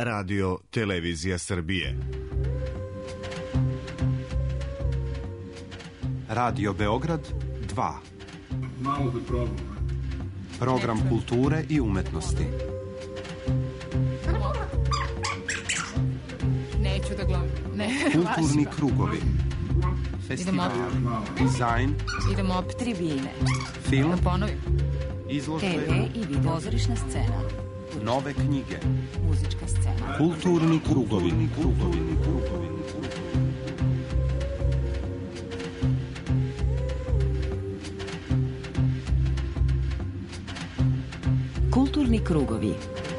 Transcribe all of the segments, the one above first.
Radio Televizija Srbije. Radio Beograd 2. Malo da probam. Program kulture i umetnosti. Neću da gledam. Kulturni krugovi. Festival, dizajn. Idemo opet tribine. Film, ponovim. izložbe, TV i video. Pozorišna scena. nove knjige. Muzička scena. Kulturni krugovi. Kulturni krugovi.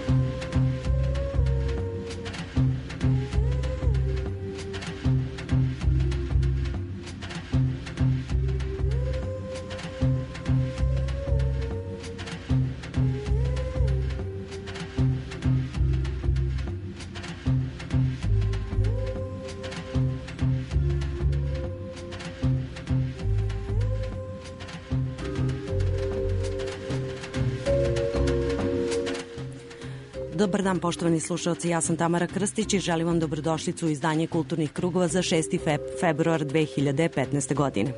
Dobar dan, poštovani slušalci, ja sam Tamara Krstić i želim vam dobrodošlicu u izdanje Kulturnih krugova za 6. februar 2015. godine.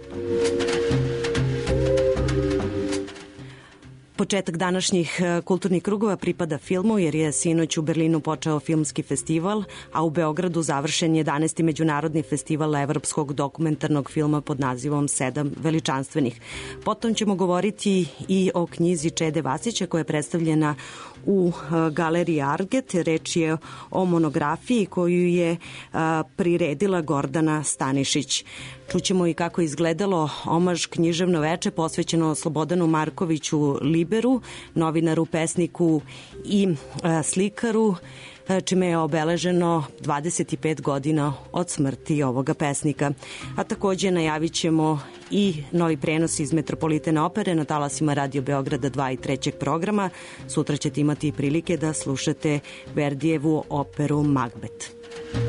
Početak današnjih kulturnih krugova pripada filmu jer je sinoć u Berlinu počeo filmski festival, a u Beogradu završen 11. međunarodni festival evropskog dokumentarnog filma pod nazivom 7 veličanstvenih. Potom ćemo govoriti i o knjizi Čede Vasića koja je predstavljena u galeriji Arget. Reč je o monografiji koju je priredila Gordana Stanišić. Čućemo i kako je izgledalo omaž književno veče posvećeno Slobodanu Markoviću Liberu, novinaru, pesniku i slikaru, čime je obeleženo 25 godina od smrti ovoga pesnika. A takođe najavit ćemo i novi prenos iz Metropolitene opere na talasima Radio Beograda 2 i 3. programa. Sutra ćete imati prilike da slušate Verdijevu operu Macbeth.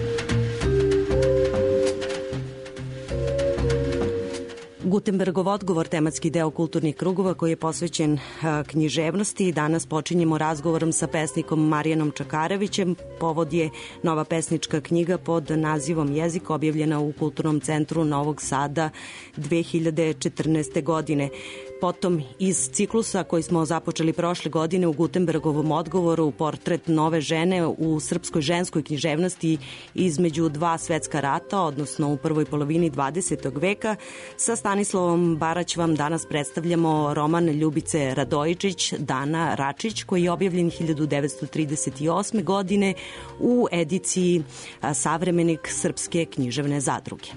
Gutenbergov odgovor, tematski deo kulturnih krugova koji je posvećen književnosti. Danas počinjemo razgovorom sa pesnikom Marijanom Čakarevićem. Povod je nova pesnička knjiga pod nazivom Jezik, objavljena u Kulturnom centru Novog Sada 2014. godine. Potom iz ciklusa koji smo započeli prošle godine u Gutenbergovom odgovoru, portret nove žene u srpskoj ženskoj književnosti između dva svetska rata, odnosno u prvoj polovini 20. veka. Sa Stanislavom Barać vam danas predstavljamo roman Ljubice Radojičić, Dana Račić, koji je objavljen 1938. godine u ediciji Savremenik Srpske književne zadruge.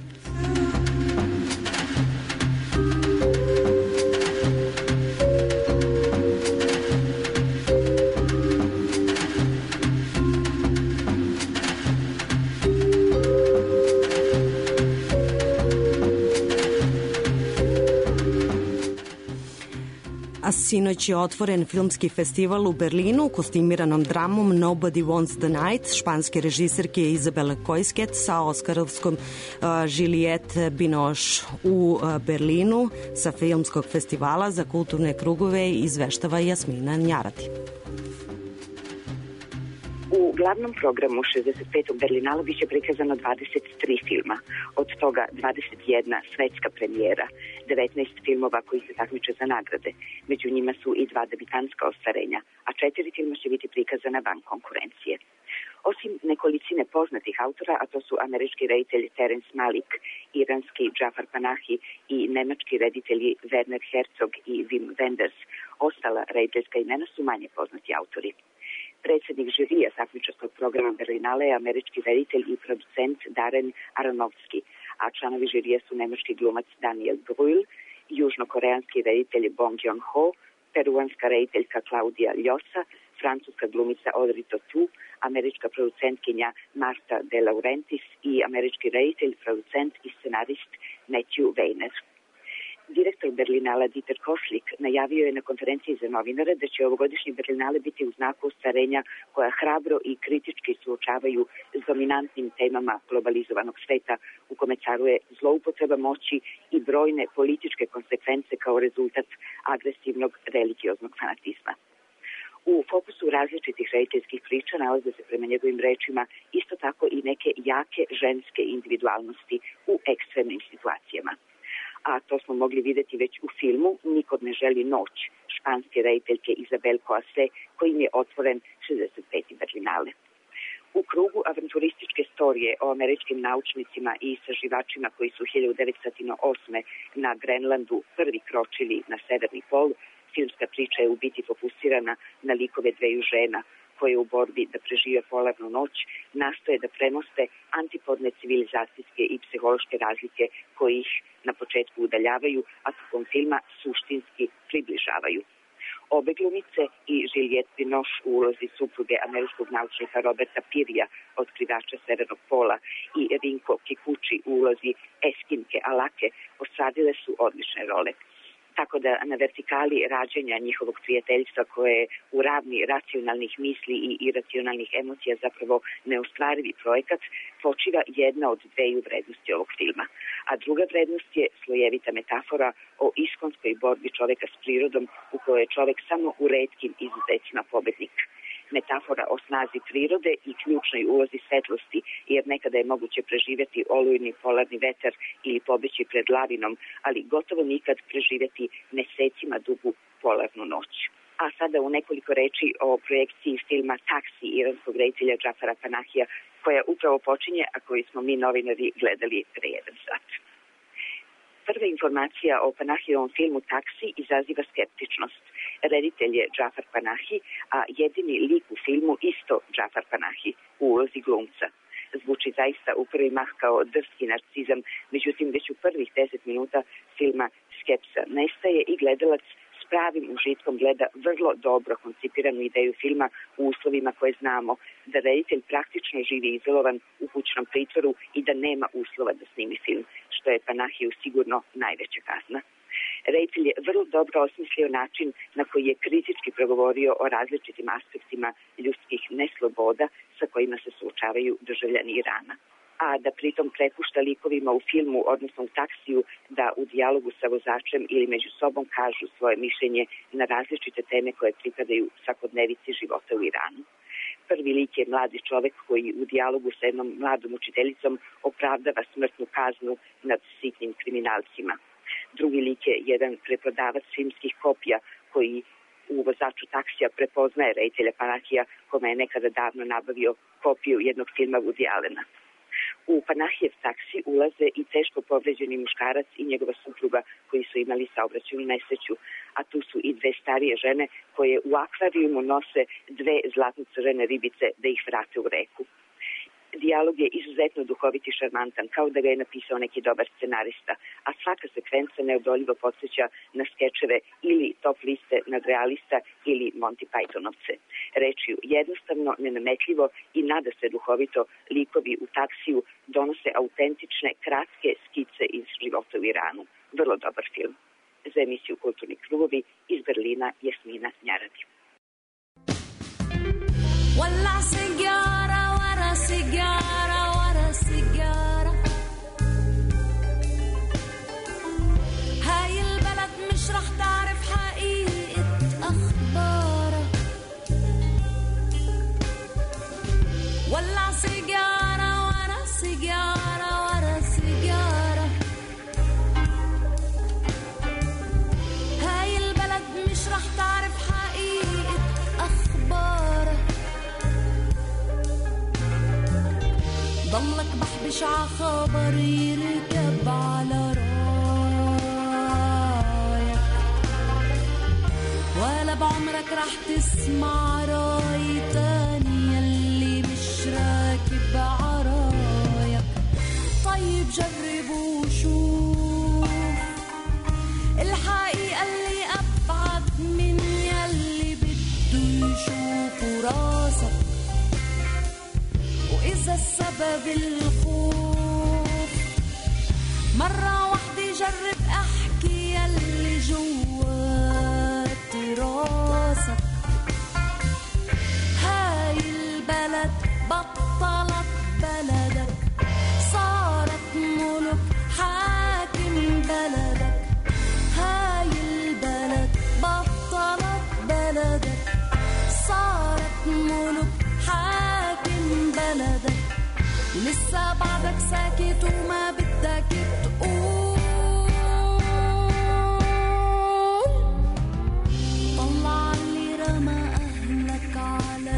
Sinoć je otvoren filmski festival u Berlinu kostimiranom dramom Nobody Wants the Night španske režiserke Izabele Koisket sa oskarovskom Juliette Binoche u Berlinu. Sa filmskog festivala za kulturne krugove izveštava Jasmina Njarati. U glavnom programu 65. Berlinala biće prikazano 23 filma, od toga 21 svetska premijera, 19 filmova koji se takmiče za nagrade. Među njima su i 2 debitanska ostvarenja, a 4 filma će biti prikazana van konkurencije. Osim nekolicine poznatih autora, a to su američki reditelj Terence Malick, iranski Džafar Panahi i nemački reditelji Werner Herzog i Wim Wenders, ostala rediteljska imena su manje poznati autori. Predsednik žirija takmičarskog programa Berlinale je američki reditelj i producent Darren Aronofsky, a članovi žirija su nemački glumac Daniel Brühl, južnokoreanski reditelj Bong Joon-ho, peruanska rediteljka Claudia Llosa, francuska glumica Audrey Tautou, američka producentkinja Marta De Laurentiis i američki reditelj, producent i scenarist Matthew Weiner. Direktor Berlinala Dieter Košlik najavio je na konferenciji za novinare da će ovogodišnji Berlinale biti u znaku ostvarenja koja hrabro i kritički suočavaju s dominantnim temama globalizovanog sveta u kome caruje zloupotreba moći i brojne političke konsekvence kao rezultat agresivnog religioznog fanatizma. U fokusu različitih rediteljskih priča nalaze se prema njegovim rečima isto tako i neke jake ženske individualnosti u ekstremnim situacijama. A to smo mogli videti već u filmu Nikod ne želi noć, španske rediteljke Isabel Coase, kojim je otvoren 65. Berlinale. U krugu avanturističke storije o američkim naučnicima i istraživačima koji su 1908. na Grenlandu prvi kročili na severni pol, filmska priča je u biti fokusirana na likove dveju žena koje u borbi da prežive polarnu noć nastoje da premoste antipodne civilizacijske i psihološke razlike koje ih na početku udaljavaju, a tokom filma suštinski približavaju. Obe glumice i Juliette Binoche u ulozi supruge američkog naučnika Roberta Pirija, otkrivača Severnog pola, i Rinko Kikuchi u ulozi Eskinke Alake ostvarile su odlične role. Tako da na vertikali rađenja njihovog prijateljstva koje je u ravni racionalnih misli i iracionalnih emocija zapravo neostvarivi projekat, počiva jedna od dveju vrednosti ovog filma. A druga vrednost je slojevita metafora o iskonskoj borbi čoveka s prirodom u kojoj je čovek samo u retkim izuzecima pobednik. Metafora o snazi prirode i ključnoj ulozi svetlosti, jer nekada je moguće preživjeti olujni polarni vetar ili pobeći pred lavinom, ali gotovo nikad preživjeti mesecima dugu polarnu noć. A sada u nekoliko reči o projekciji filma Taksi iranskog reditelja Džafara Panahija, koja upravo počinje, a koju smo mi novinari gledali pre 1 sat. Prva informacija o Panahijevom filmu Taksi izaziva skeptičnost. Reditelj je Džafar Panahi, a jedini lik u filmu isto Džafar Panahi u ulozi glumca. Zvuči zaista u prvi mah kao drski narcizam, međutim već u prvih 10 minuta filma skepsa nestaje i gledalac s pravim užitkom gleda vrlo dobro koncipiranu ideju filma u uslovima koje znamo, da reditelj praktično živi izolovan u kućnom pritvoru i da nema uslova da snimi film, što je Panahiju sigurno najveća kazna. Reditelj je vrlo dobro osmislio način na koji je kritički progovorio o različitim aspektima ljudskih nesloboda sa kojima se suočavaju državljani Irana. A da pritom prepušta likovima u filmu, odnosno u Taksiju, da u dijalogu sa vozačem ili među sobom kažu svoje mišljenje na različite teme koje pripadaju svakodnevici života u Iranu. Prvi lik je mladi čovek koji u dijalogu sa jednom mladom učiteljicom opravdava smrtnu kaznu nad sitnim kriminalcima. Drugi lik je jedan preprodavac filmskih kopija koji u vozaču taksija prepoznaje reditelja Panahija, kome je nekada davno nabavio kopiju jednog filma Woody Allena. U Panahijev taksi ulaze i teško povređeni muškarac i njegova supruga koji su imali saobraćajnu nesreću, a tu su i dve starije žene koje u akvarijumu nose dve zlatno-crvene ribice da ih vrate u reku. Dijalog je izuzetno duhovit i šarmantan, kao da ga je napisao neki dobar scenarista, a svaka sekvenca neodoljivo podsjeća na skečeve ili Top liste nadrealista ili Monty Pythonovce. Rečju jednostavno, nenametljivo i nada se duhovito, likovi u Taksiju donose autentične, kratke skice iz života u Iranu. Vrlo dobar film. Za emisiju Kulturni krugovi iz Berlina Jasmina Njarabi. سيجارة ورا سيجارة هاي البلد مش رح تعرف حقيقة أخبارها ولع سيجارة ورا سيجارة ورا سيجارة هاي البلد مش رح تعرف حقيقة أخبارها ضلك بحبش عخبر يركب على راية ولا بعمرك رح تسمع راي تاني يلي مش راكب عرايك طيب جرب وشوف الحقيقة اللي أبعد من يلي بده يشوفوا راسك وإذا السبب الخوف مرة واحدة جرب أحكي يلي جوات راسك هاي البلد بطلت بلدك صارت ملك حاكم بلدك هاي البلد بطلت بلدك بلدك لسه بعدك ساكت وما بدك تقول. طلع اللي رمى أهلك على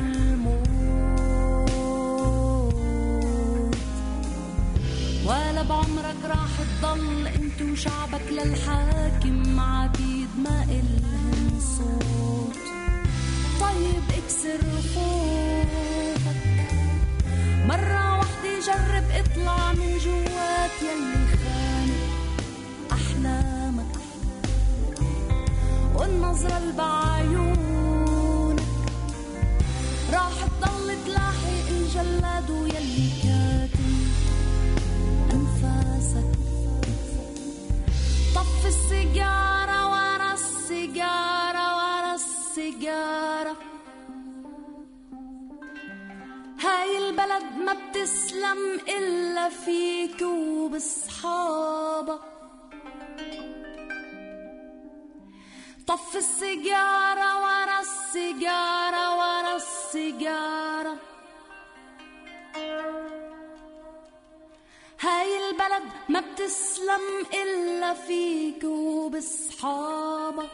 الموت، ولا بعمرك راح تضل انت وشعبك للحاكم عبيد ما إلهم صوت. طيب اكسر خوفك مرة واحدة، جرب اطلع من جوات يلي خانق أحلامك، والنظرة اللي بعيونك راح تضل تلاحق الجلاد ويلي كاتم أنفاسك. طف السيجارة ورا السيجارة ورا السيجارة، هاي البلد ما بتسلم إلا فيك وبصحابك. طف السيجارة ورا السيجارة ورا السيجارة، هاي البلد ما بتسلم إلا فيك وبصحابك.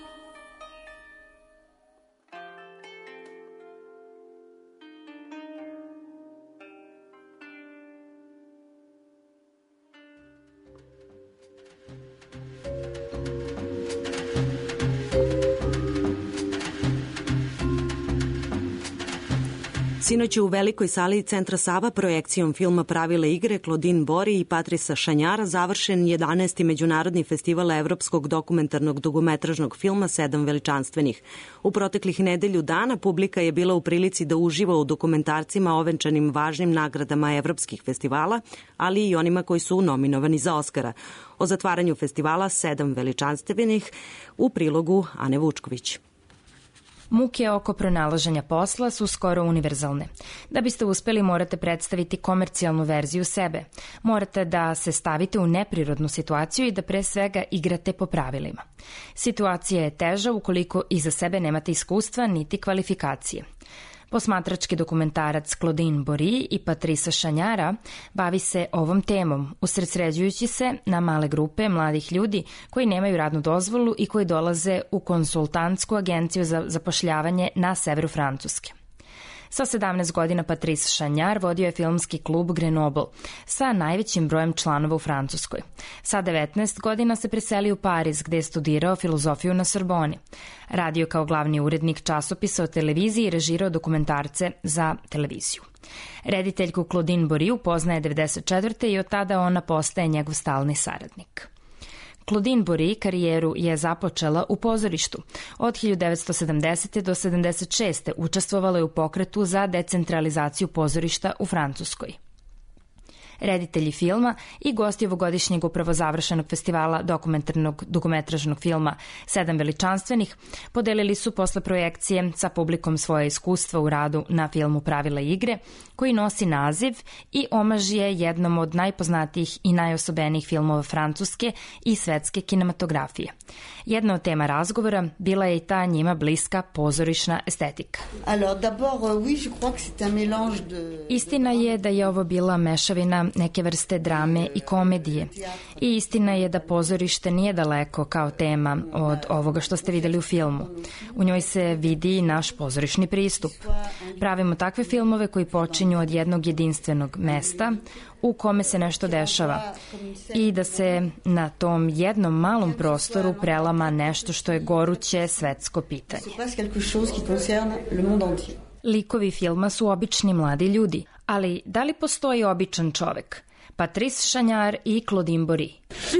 Sinoć je u velikoj sali Centra Sava projekcijom filma Pravila igre Claudine Bory i Patrisa Šanjara završen 11. Međunarodni festival evropskog dokumentarnog dugometražnog filma Sedam veličanstvenih. U proteklih nedelju dana publika je bila u prilici da uživa u dokumentarcima ovenčanim važnim nagradama evropskih festivala, ali i onima koji su nominovani za Oskara. O zatvaranju festivala Sedam veličanstvenih u prilogu Ane Vučković. Muke oko pronalaženja posla su skoro univerzalne. Da biste uspeli, morate predstaviti komercijalnu verziju sebe. Morate da se stavite u neprirodnu situaciju i da pre svega igrate po pravilima. Situacija je teža ukoliko iza sebe nemate iskustva niti kvalifikacije. Posmatrački dokumentarac Claudine Bory i Patrisa Šanjara bavi se ovom temom, usredsređujući se na male grupe mladih ljudi koji nemaju radnu dozvolu i koji dolaze u konsultantsku agenciju za zapošljavanje na severu Francuske. Sa 17 godina Patrice Šanjar vodio je filmski klub Grenoble sa najvećim brojem članova u Francuskoj. Sa 19 godina se preselio u Pariz gde je studirao filozofiju na Sorboni. Radio kao glavni urednik časopisa o televiziji i režirao dokumentarce za televiziju. Rediteljku Claudine Bory upoznaje 1994. i od tada ona postaje njegov stalni saradnik. Claudine Bory karijeru je započela u pozorištu. Od 1970. do 1976. učestvovala je u pokretu za decentralizaciju pozorišta u Francuskoj. Reditelji filma i gosti ovogodišnjeg upravo završenog festivala dokumentarnog dugometražnog filma Sedam veličanstvenih podelili su posle projekcije sa publikom svoje iskustva u radu na filmu Pravila igre, koji nosi naziv i omaž je jednom od najpoznatijih i najosobenijih filmova francuske i svetske kinematografije. Jedna od tema razgovora bila je i ta njima bliska pozorišna estetika. Istina je da je ovo bila mešavina neke vrste drame i komedije. I istina je da pozorište nije daleko kao tema od ovoga što ste videli u filmu. U njoj se vidi i naš pozorišni pristup. Pravimo takve filmove koji počinju od jednog jedinstvenog mesta u kome se nešto dešava i da se na tom jednom malom prostoru prelama nešto što je goruće svetsko pitanje. Likovi filma su obični mladi ljudi, ali da li postoji običan čovek? Patrice Šanjar i Claudine Bory.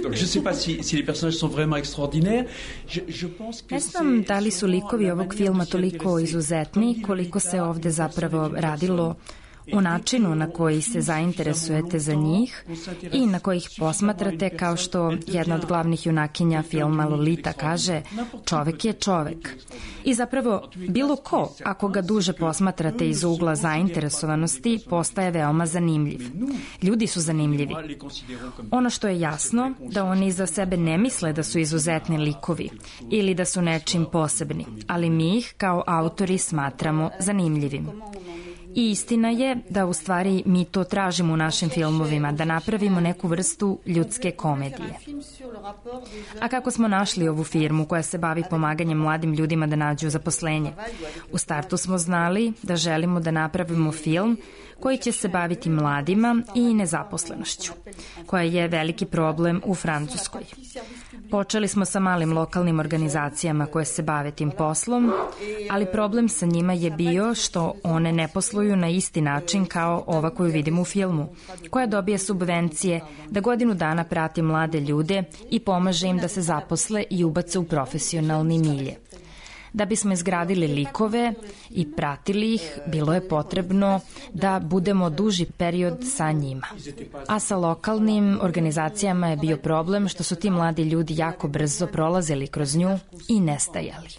Ne znam da li su likovi ovog filma toliko izuzetni koliko se ovde zapravo radilo u načinu na koji se zainteresujete za njih i na koji ih posmatrate, kao što jedna od glavnih junakinja filma Lolita kaže, čovek je čovek. I zapravo bilo ko, ako ga duže posmatrate iz ugla zainteresovanosti, postaje veoma zanimljiv. Ljudi su zanimljivi. Ono što je jasno, da oni za sebe ne misle da su izuzetni likovi ili da su nečim posebni, ali mi ih kao autori smatramo zanimljivim. I istina je da u stvari mi to tražimo u našim filmovima, da napravimo neku vrstu ljudske komedije. A kako smo našli ovu firmu koja se bavi pomaganjem mladim ljudima da nađu zaposlenje? U startu smo znali da želimo da napravimo film koji će se baviti mladima i nezaposlenošću, koja je veliki problem u Francuskoj. Počeli smo sa malim lokalnim organizacijama koje se bave tim poslom, ali problem sa njima je bio što one ne posluju na isti način kao ova koju vidimo u filmu, koja dobije subvencije da godinu dana prati mlade ljude i pomaže im da se zaposle i ubace u profesionalni milje. Da bismo izgradili likove i pratili ih, bilo je potrebno da budemo duži period sa njima. A sa lokalnim organizacijama je bio problem što su ti mladi ljudi jako brzo prolazili kroz nju i nestajali.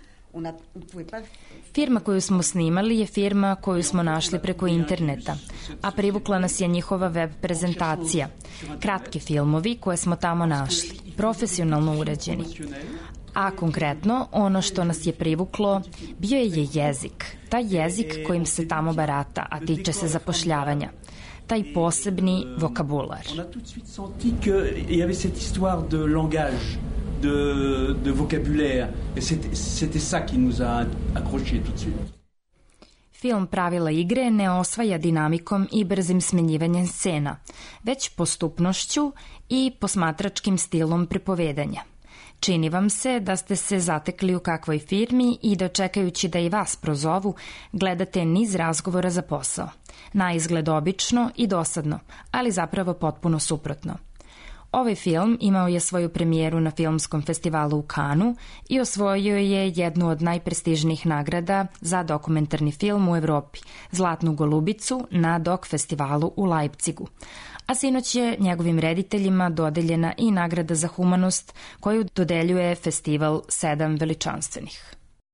Firma koju smo snimali je firma koju smo našli preko interneta, a privukla nas je njihova web prezentacija. Kratki filmovi koje smo tamo našli, profesionalno urađeni. A konkretno, ono što nas je privuklo bio je jezik. Taj jezik kojim se tamo barata, a tiče se zapošljavanja. Taj posebni vokabular. On a tout de suite senti qu'il y avait cette histoire de langage, de vocabulaire. Et c'était ça qui nous a accrochés tout de suite. Film Pravila igre ne osvaja dinamikom i brzim smenjivanjem scena, već postupnošću i posmatračkim stilom pripovedanja. Čini vam se da ste se zatekli u kakvoj firmi i da čekajući da i vas prozovu, gledate niz razgovora za posao. Na izgled obično i dosadno, ali zapravo potpuno suprotno. Ovaj film imao je svoju premijeru na filmskom festivalu u Kanu i osvojio je jednu od najprestižnijih nagrada za dokumentarni film u Evropi, Zlatnu golubicu na Dok festivalu u Leipzigu. A sinoć je njegovim rediteljima dodeljena i nagrada za humanost koju dodeljuje festival 7 veličanstvenih.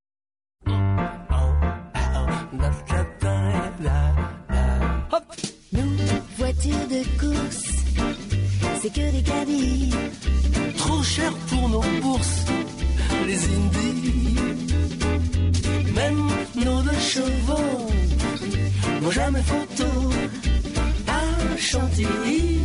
Voiture de course, c'est que des caddies. Trop cher pour nos bourses, les indies. Même nos deux chevaux n'ont jamais photo à Chantilly.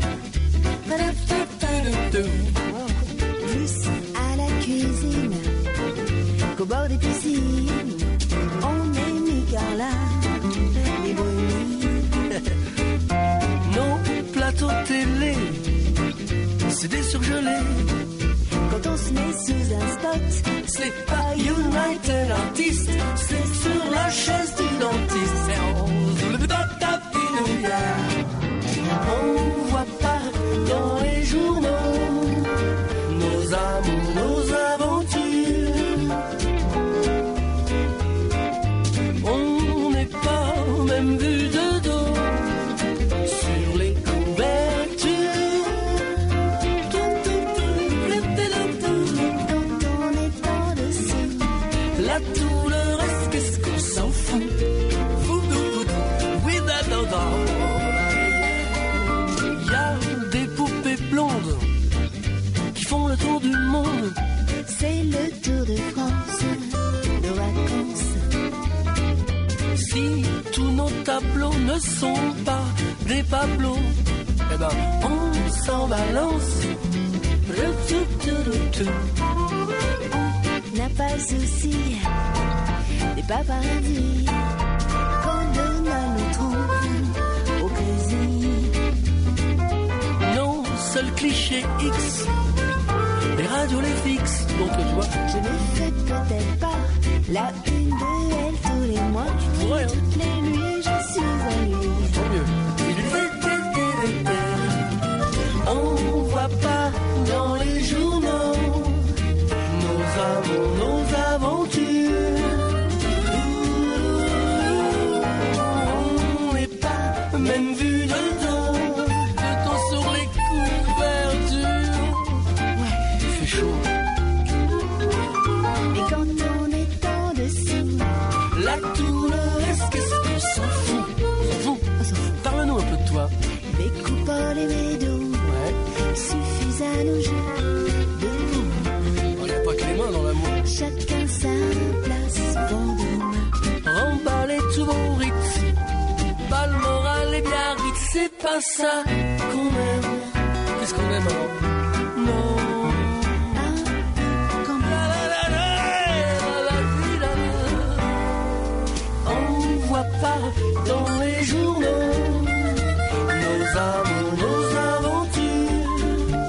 Plus à la cuisine qu'au bord des piscines. On est mis car là, les bruits. Nos plateaux télé, c'est des surgelés. Quand on se met sous un spot, c'est pas United Artists, c'est sur la chaise du dentiste. C'est le on voit pas dans les journaux nos amours, nos aventures. On n'est pas même vu de dos sur les couvertures. quand on est en dessous, Là tout le reste, qu'est-ce qu'on s'en fout? Oui, il y a des poupées blondes qui font le tour du monde. c'est le Tour de France de vacances. Si tous nos tableaux ne sont pas des Pablos, eh ben on s'en balance. On n'a pas le souci des paparazzis. Quand Donald nous trouve au crazy. Nos seuls clichés X, les radios les fixes. Donc tu vois, Je ne fais peut-être pas la une de elle tous les mois. pourrais, hein. Toutes les nuits, je suis à lui. Tant mieux. On voit pas dans les journaux nos amours, nos aventures. On n'est pas même vu de dos sur les couvertures. Ouais, il fait chaud. Et quand on est en dessous, Là tout le reste, qu'est-ce qu'on s'en fout? On s'en fout. Parle-nous un peu de toi. les coupoles et mes dos Ouais. suffisent à nos jeux de mots. Il n'y a pas que les mains dans l'amour. Chacun sa place pour demain. Remballez tous vos rites c'est pas ça qu'on aime. Qu'est-ce qu'on aime alors? Non. On voit pas dans les journaux nos amours, nos aventures.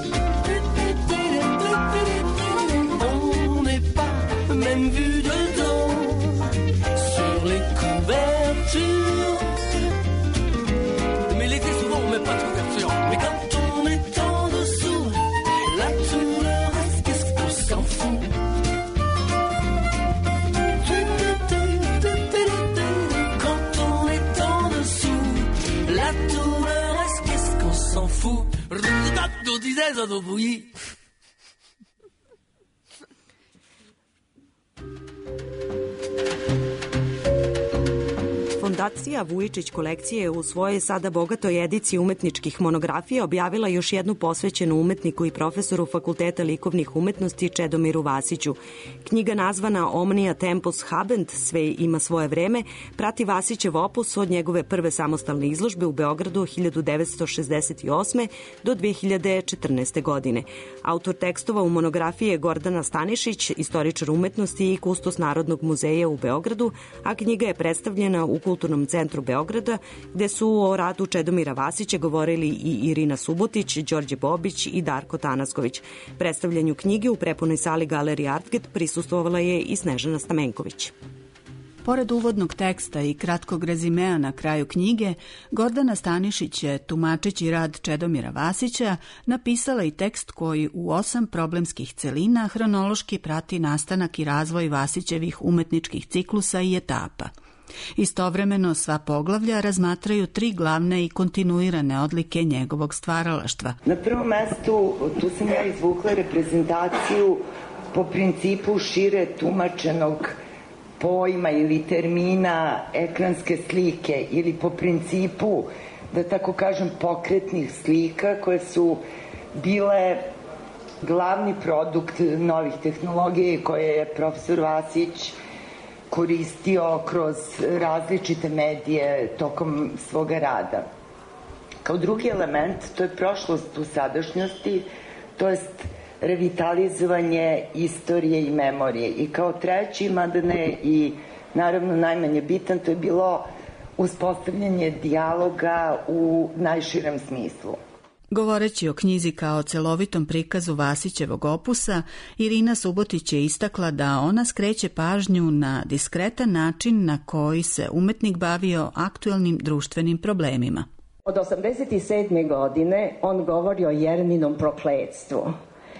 On n'est pas même vu de dos sur les couvertures. Mais l'été souvent on met pas de couverture. Mais quand on est en dessous, là tout le reste, qu'est-ce qu'on s'en fout? S'en fout. Fondacija Vujičić kolekcije je u svojoj sada bogatoj ediciji umetničkih monografija objavila još jednu posvećenu umetniku i profesoru Fakulteta likovnih umetnosti Čedomiru Vasiću. Knjiga nazvana Omnia Tempus Habent, sve ima svoje vreme, prati Vasićev opus od njegove prve samostalne izložbe u Beogradu 1968. do 2014. godine. Autor tekstova u monografiji je Gordana Stanišić, istoričar umetnosti i kustos Narodnog muzeja u Beogradu, a knjiga je predstavljena u Kulturnom centru Beograda, gde su o radu Čedomira Vasića govorili i Irina Subotić, Đorđe Bobić i Darko Tanasković. Predstavljanju knjige u prepunoj sali Galerije Artget prisustvovala je i Snežana Stamenković. Pored uvodnog teksta i kratkog rezimea na kraju knjige, Gordana Stanišić je, tumačeći rad Čedomira Vasića, napisala i tekst koji u 8 problemskih celina hronološki prati nastanak i razvoj Vasićevih umetničkih ciklusa i etapa. Istovremeno sva poglavlja razmatraju 3 glavne i kontinuirane odlike njegovog stvaralaštva. Na prvom mestu tu sam ja izvukla reprezentaciju po principu šire tumačenog pojma ili termina ekranske slike ili po principu, da tako kažem, pokretnih slika koje su bile glavni produkt novih tehnologija i koje je profesor Vasić koristio kroz različite medije tokom svoga rada. Kao drugi element, to je prošlost u sadašnjosti, to jest revitalizovanje istorije i memorije. I kao treći, mada ne i naravno najmanje bitan, to je bilo uspostavljanje dijaloga u najširem smislu. Govoreći o knjizi kao celovitom prikazu Vasićevog opusa, Irina Subotić je istakla da ona skreće pažnju na diskretan način na koji se umetnik bavio aktuelnim društvenim problemima. Od 87. godine on govori o Jereminom prokletstvu.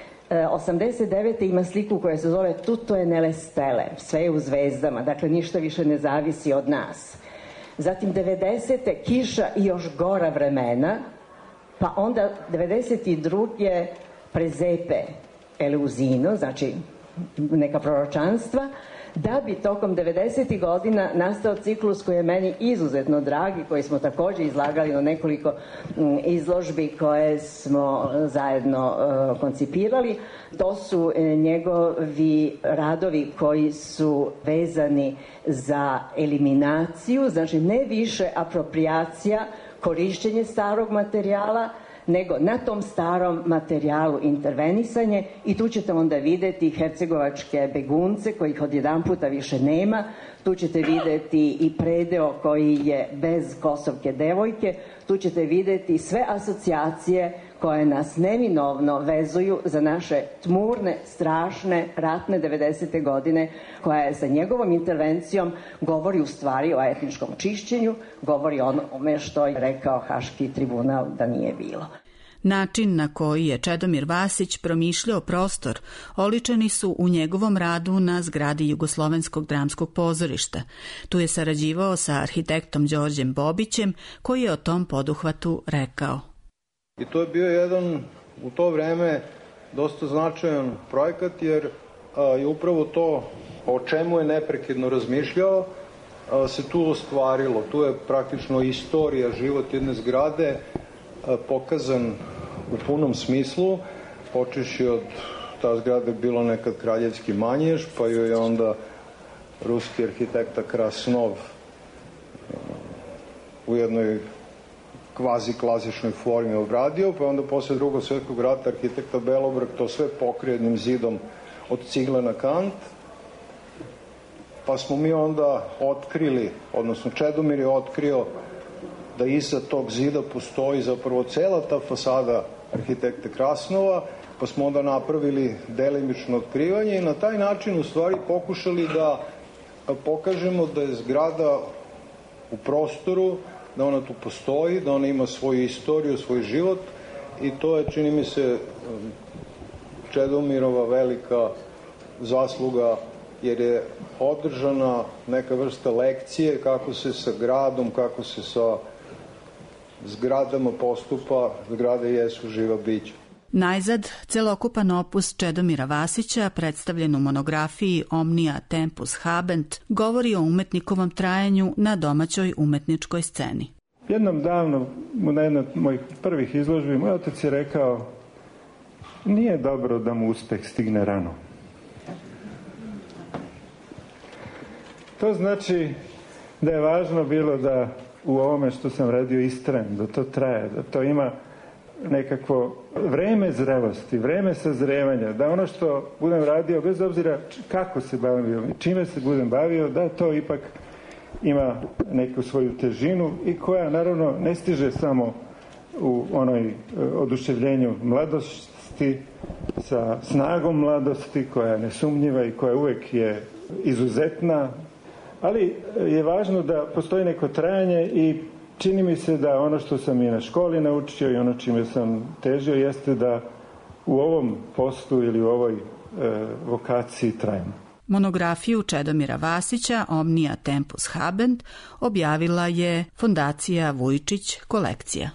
89. ima sliku koja se zove Tutto è nelle stelle, sve je u zvezdama, dakle ništa više ne zavisi od nas. Zatim 90. Kiša i još gora vremena, pa onda 92. Prezepe Eleuzino, znači neka proročanstva, da bi tokom 90. godina nastao ciklus koji je meni izuzetno drag i koji smo također izlagali na nekoliko izložbi koje smo zajedno koncipirali. To su njegovi radovi koji su vezani za eliminaciju, znači ne više apropriacija, korišćenje starog materijala, nego na tom starom materijalu intervenisanje i tu ćete onda videti hercegovačke begunce kojih odjedanputa više nema, tu ćete videti i predeo koji je bez kosovke devojke, tu ćete videti sve asocijacije koje nas neminovno vezuju za naše tmurne, strašne, ratne 90. godine, koja je sa njegovom intervencijom govori u stvari o etničkom čišćenju, govori o onome što je rekao Haški tribunal da nije bilo. Način na koji je Čedomir Vasić promišljao prostor oličeni su u njegovom radu na zgradi Jugoslovenskog dramskog pozorišta. Tu je sarađivao sa arhitektom Đorđem Bobićem, koji je o tom poduhvatu rekao. I to je bio jedan u to vreme dosta značajan projekat, jer je upravo to o čemu je neprekidno razmišljao se tu ostvarilo. Tu je praktično istorija, život jedne zgrade pokazan u punom smislu, počeši od ta zgrada je bilo nekad kraljevski manjež, pa joj je onda ruski arhitekta Krasnov u jednoj kvazi klasičnoj formi obradio, pa onda posle Drugog svjetskog rata arhitekta Belobrg to sve pokrije jednim zidom od cigle na kant, pa smo mi onda otkrili, odnosno Čedomir je otkrio da iza tog zida postoji zapravo cela ta fasada arhitekte Krasnova, pa smo onda napravili delimično otkrivanje i na taj način u stvari pokušali da pokažemo da je zgrada u prostoru, da ona tu postoji, da ona ima svoju istoriju, svoj život i to je, čini mi se, Čedomirova velika zasluga, jer je održana neka vrsta lekcije kako se sa gradom, kako se sa zgradama postupa. Zgrade jesu živa bića. Najzad, celokupan opus Čedomira Vasića, predstavljen u monografiji Omnia Tempus Habent, govori o umetnikovom trajanju na domaćoj umetničkoj sceni. Jednom davno, na jednoj od mojih prvih izložbi, moj otac je rekao: nije dobro da mu uspeh stigne rano. To znači da je važno bilo da u ovome što sam radio istrajem, da to traje, da to ima nekakvo vreme zrelosti, vreme sazrevanja, da ono što budem radio, bez obzira kako se bavio, čime se budem bavio, da to ipak ima neku svoju težinu i koja naravno ne stiže samo u onoj oduševljenju mladosti, sa snagom mladosti koja je nesumnjiva i koja uvek je izuzetna, ali je važno da postoji neko trajanje i čini mi se da ono što sam i na školi naučio i ono čime sam težio jeste da u ovom poslu ili u ovoj vokaciji trajem. Monografiju Čedomira Vasića Omnia Tempus Habent objavila je Fondacija Vujčić kolekcija.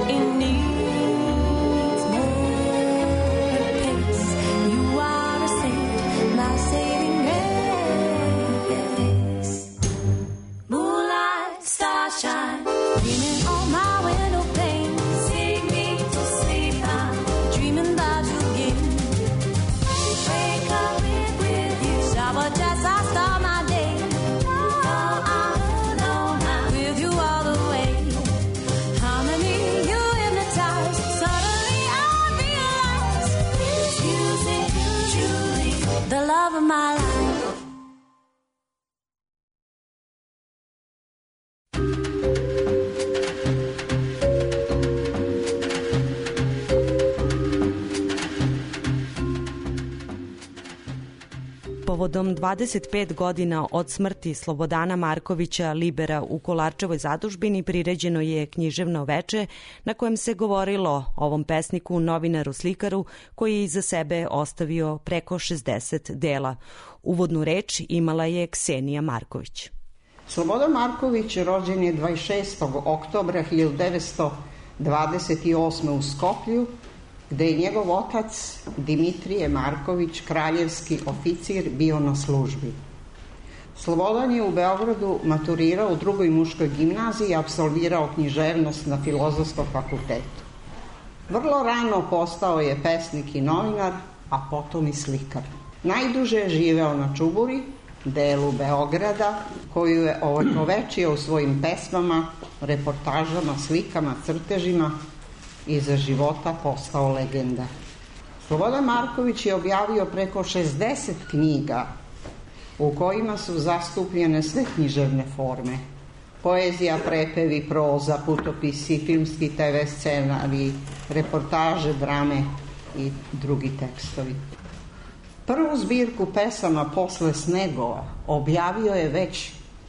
You are a saint. love of my life. Povodom 25 godina od smrti Slobodana Markovića Libera u Kolarčevoj zadužbini priređeno je književno veče na kojem se govorilo o ovom pesniku, novinaru, slikaru koji je iza sebe ostavio preko 60 dela. Uvodnu reč imala je Ksenija Marković. Slobodan Marković rođen je 26. oktobra 1928. u Skoplju, gde je njegov otac Dimitrije Marković, kraljevski oficir, bio na službi. Slobodan je u Beogradu maturirao u drugoj muškoj gimnaziji i apsolvirao književnost na Filozofskom fakultetu. Vrlo rano postao je pesnik i novinar, a potom i slikar. Najduže je živeo na Čuburi, delu Beograda, koju je ovekovečio u svojim pesmama, reportažama, slikama, crtežima i za života postao legenda. Slobodan Marković je objavio preko 60 knjiga u kojima su zastupljene sve književne forme. Poezija, prepevi, proza, putopisi, filmski TV scenariji, reportaže, drame i drugi tekstovi. Prvu zbirku pesama Posle snegova objavio je već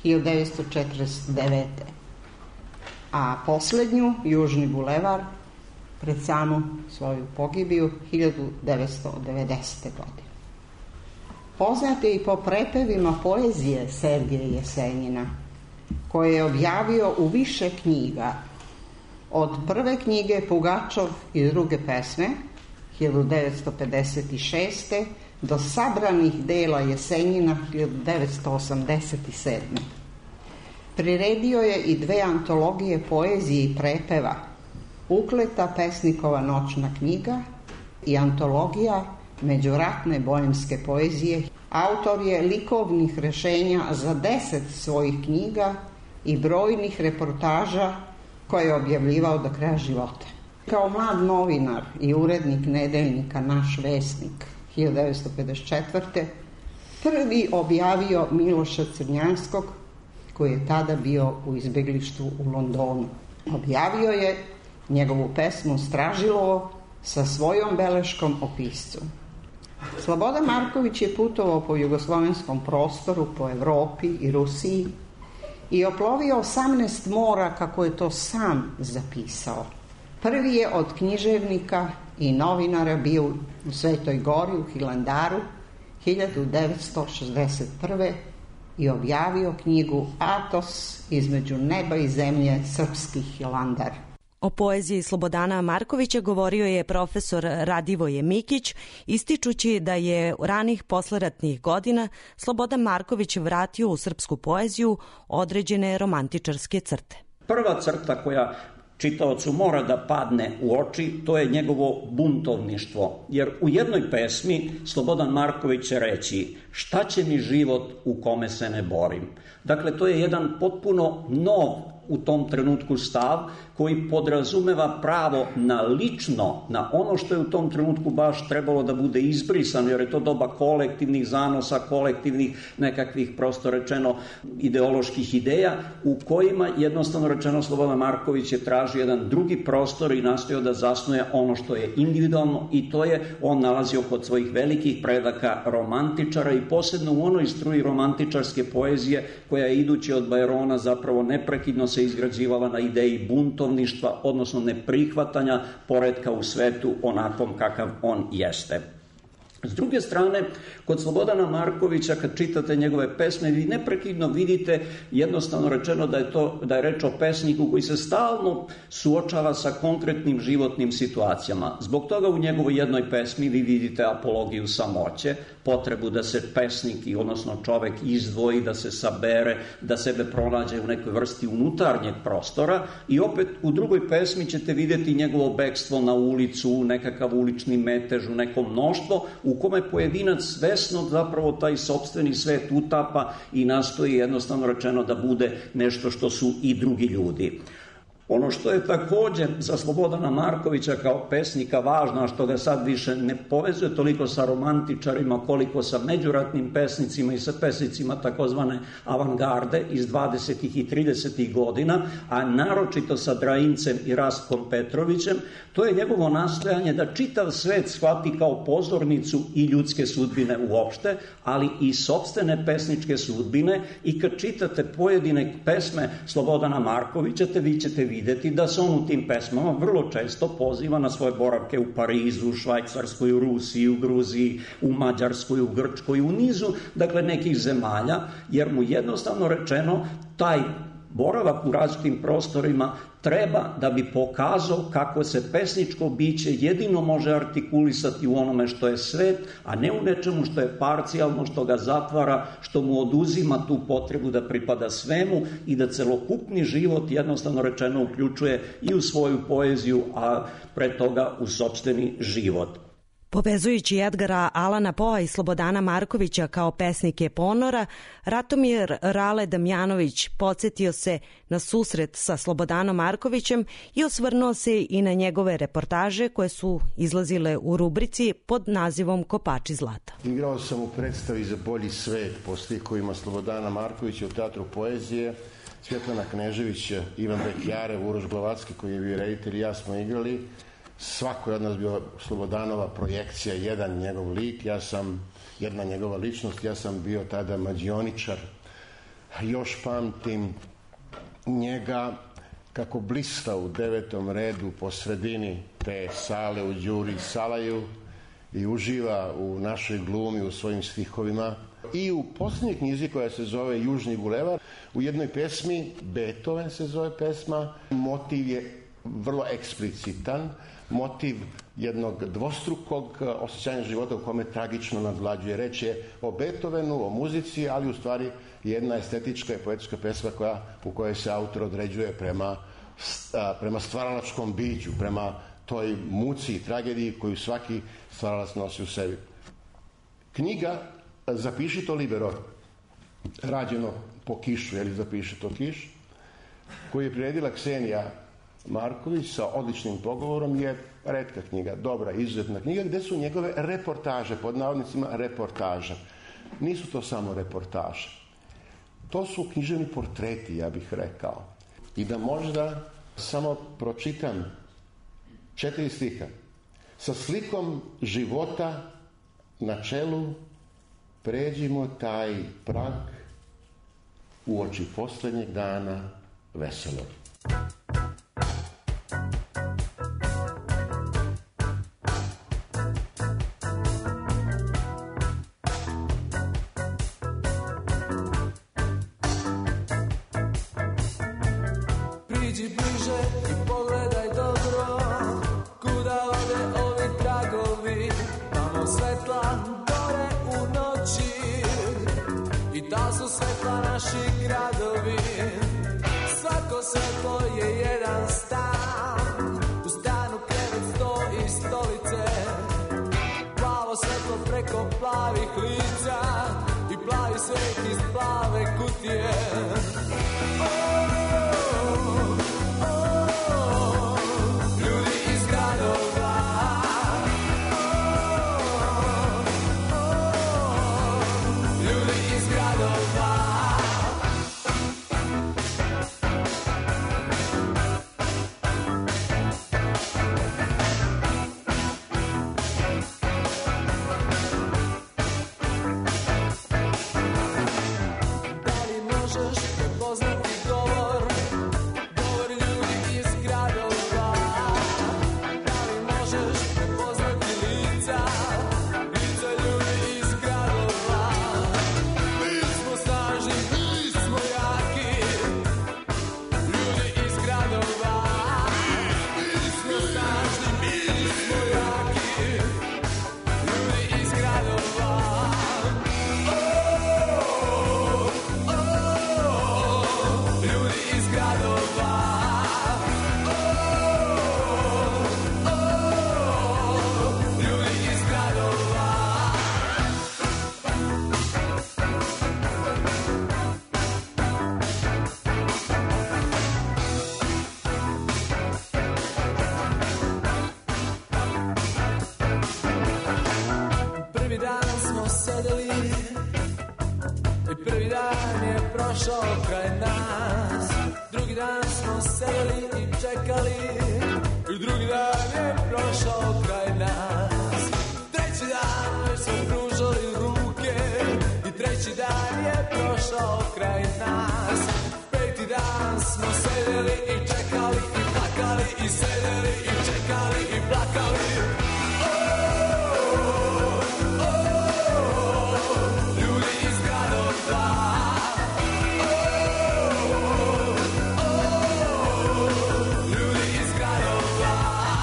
1949. A poslednju, Južni bulevar, pred samu svoju pogibiju 1990. godine. Poznat je i po prepevima poezije Sergeja Jesenjina, koje je objavio u više knjiga. Od prve knjige Pugačov i druge pesme 1956. do sabranih dela Jesenjina 1987. Priredio je i dve antologije poezije i prepeva, Ukleta pesnikova noćna knjiga i antologija međuratne bojemske poezije. Autor je likovnih rešenja za 10 svojih knjiga i brojnih reportaža koje je objavljivao do kraja života. Kao mlad novinar i urednik nedeljnika Naš Vesnik 1954. prvi objavio Miloša Crnjanskog, koji je tada bio u izbeglištvu u Londonu. Objavio je njegovu pesmu Stražilovo sa svojom beleškom o piscu. Slobodan Marković je putovao po jugoslovenskom prostoru, po Evropi i Rusiji i oplovio 18 mora, kako je to sam zapisao. Prvi je od književnika i novinara bio u Svetoj Gori, u Hilandaru, 1961. i objavio knjigu Atos, između neba i zemlje, srpski Hilandar. O poeziji Slobodana Markovića govorio je profesor Radivoje Mikić, ističući da je u ranih posleratnih godina Slobodan Marković vratio u srpsku poeziju određene romantičarske crte. Prva crta koja čitaocu mora da padne u oči, to je njegovo buntovništvo. Jer u jednoj pesmi Slobodan Marković će reći: šta će mi život u kome se ne borim? Dakle, to je jedan potpuno nov u tom trenutku stav koji podrazumeva pravo na lično, na ono što je u tom trenutku baš trebalo da bude izbrisano, jer je to doba kolektivnih zanosa, kolektivnih nekakvih, prosto rečeno, ideoloških ideja, u kojima jednostavno rečeno Slobodan Marković je tražio jedan drugi prostor i nastojao da zasnuje ono što je individualno, i to je on nalazio kod svojih velikih predaka romantičara i posebno u onoj struji romantičarske poezije koja je idući od Bajrona zapravo neprekidno se izgrađivala na ideji buntovništva, odnosno neprihvatanja poretka u svetu onakvom kakav on jeste. S druge strane, kod Slobodana Markovića, kad čitate njegove pesme, vi neprekidno vidite, jednostavno rečeno, da je reč o pesniku koji se stalno suočava sa konkretnim životnim situacijama. Zbog toga u njegovoj jednoj pesmi vi vidite apologiju samoće, potrebu da se pesnik, odnosno čovek, izdvoji, da se sabere, da sebe pronađe u nekoj vrsti unutarnjeg prostora, i opet u drugoj pesmi ćete vidjeti njegovo bekstvo na ulicu, nekakav ulični metež, u neko mnoštvo, u kome pojedinac svesno zapravo taj sopstveni svet utapa i nastoji jednostavno rečeno da bude nešto što su i drugi ljudi. Ono što je takođe za Slobodana Markovića kao pesnika važno, a što ga sad više ne povezuje toliko sa romantičarima koliko sa međuratnim pesnicima i sa pesnicima takozvane avangarde iz 20. i 30. godina, a naročito sa Drajincem i Rastkom Petrovićem, to je njegovo nastojanje da čitav svet shvati kao pozornicu i ljudske sudbine uopšte, ali i sopstvene pesničke sudbine, i kad čitate pojedine pesme Slobodana Markovića, vi ćete videti da se on u tim pesmama vrlo često poziva na svoje boravke u Parizu, u Švajcarskoj, u Rusiji, u Gruziji, u Mađarskoj, u Grčkoj, u nizu, dakle, nekih zemalja, jer mu jednostavno rečeno taj boravak u različitim prostorima treba da bi pokazao kako se pesničko biće jedino može artikulisati u onome što je svet, a ne u nečemu što je parcijalno, što ga zatvara, što mu oduzima tu potrebu da pripada svemu i da celokupni život jednostavno rečeno uključuje i u svoju poeziju, a pre toga u sopstveni život. Povezujući Edgara Alana Poa i Slobodana Markovića kao pesnike ponora, Ratomir Rale Damjanović podsjetio se na susret sa Slobodanom Markovićem i osvrnuo se i na njegove reportaže koje su izlazile u rubrici pod nazivom Kopači zlata. Igrao sam u predstavi Za bolji svet po stihovima Slobodana Markovića u Teatru poezije. Svjetlana Knežević, Ivan Bekjarev, Uroš Glavacki koji je bio reditelj i ja smo igrali. Svako je od nas bio Slobodanova projekcija, jedan njegov lik, jedna njegova ličnost, ja sam bio tada mađioničar. Još pamtim njega kako blista u 9. redu po sredini te sale u Đuri Salaju i uživa u našoj glumi, u svojim stihovima. I u posljednjoj knjizi koja se zove Južni bulevar, u jednoj pesmi, Beethoven se zove pesma, motiv je vrlo eksplicitan, motiv jednog dvostrukog osjećanja života u kome tragično nadvlađuje. Reč je o Beethovenu, o muzici, ali u stvari jedna estetička i poetička pesma u kojoj se autor određuje prema stvaralačkom biću, prema toj muci i tragediji koju svaki stvaralac nosi u sebi. Knjiga Zapiši to libero, rađeno po kišu, Zapiši to kiš, koju je priredila Ksenija Marković sa odličnim pogovorom, je retka knjiga, dobra, izuzetna knjiga, gde su njegove reportaže, pod navodnicima reportaže. Nisu to samo reportaže. To su književni portreti, ja bih rekao. I da možda samo pročitam 4 stiha. Sa slikom života na čelu pređimo taj prag uoči poslednjeg dana veselog. sedeli i prvi dan je prošao kraj nas. Drugi dan smo sedeli i čekali i drugi dan je prošao kraj nas. Treći dan već smo pružali ruke i treći dan je prošao kraj nas. Peti dan smo sedeli i čekali i plakali i sedeli i čekali i plakali. Ljudi iz gradova, ljudi iz gradova.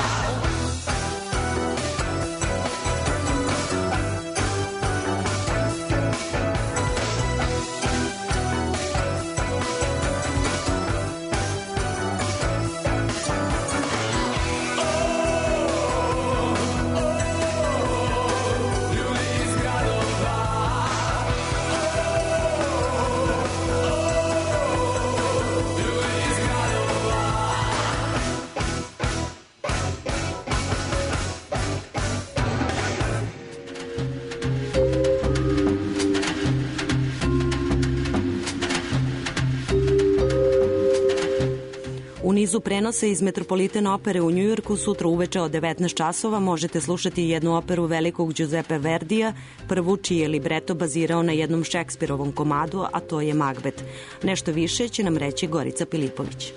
U nizu prenosa iz Metropolitan opere u Njujorku sutra uveče od 19 časova možete slušati jednu operu velikog Giuseppe Verdija, prvu čiji je libreto bazirao na jednom Šekspirovom komadu, a to je Macbeth. Nešto više će nam reći Gorica Pilipović.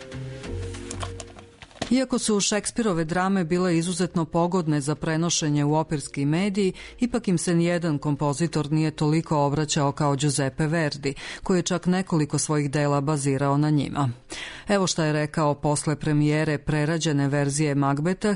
Iako su Šekspirove drame bile izuzetno pogodne za prenošenje u operski mediji, ipak im se nijedan kompozitor nije toliko obraćao kao Giuseppe Verdi, koji je čak nekoliko svojih dela bazirao na njima. Evo šta je rekao posle premijere prerađene verzije Macbeta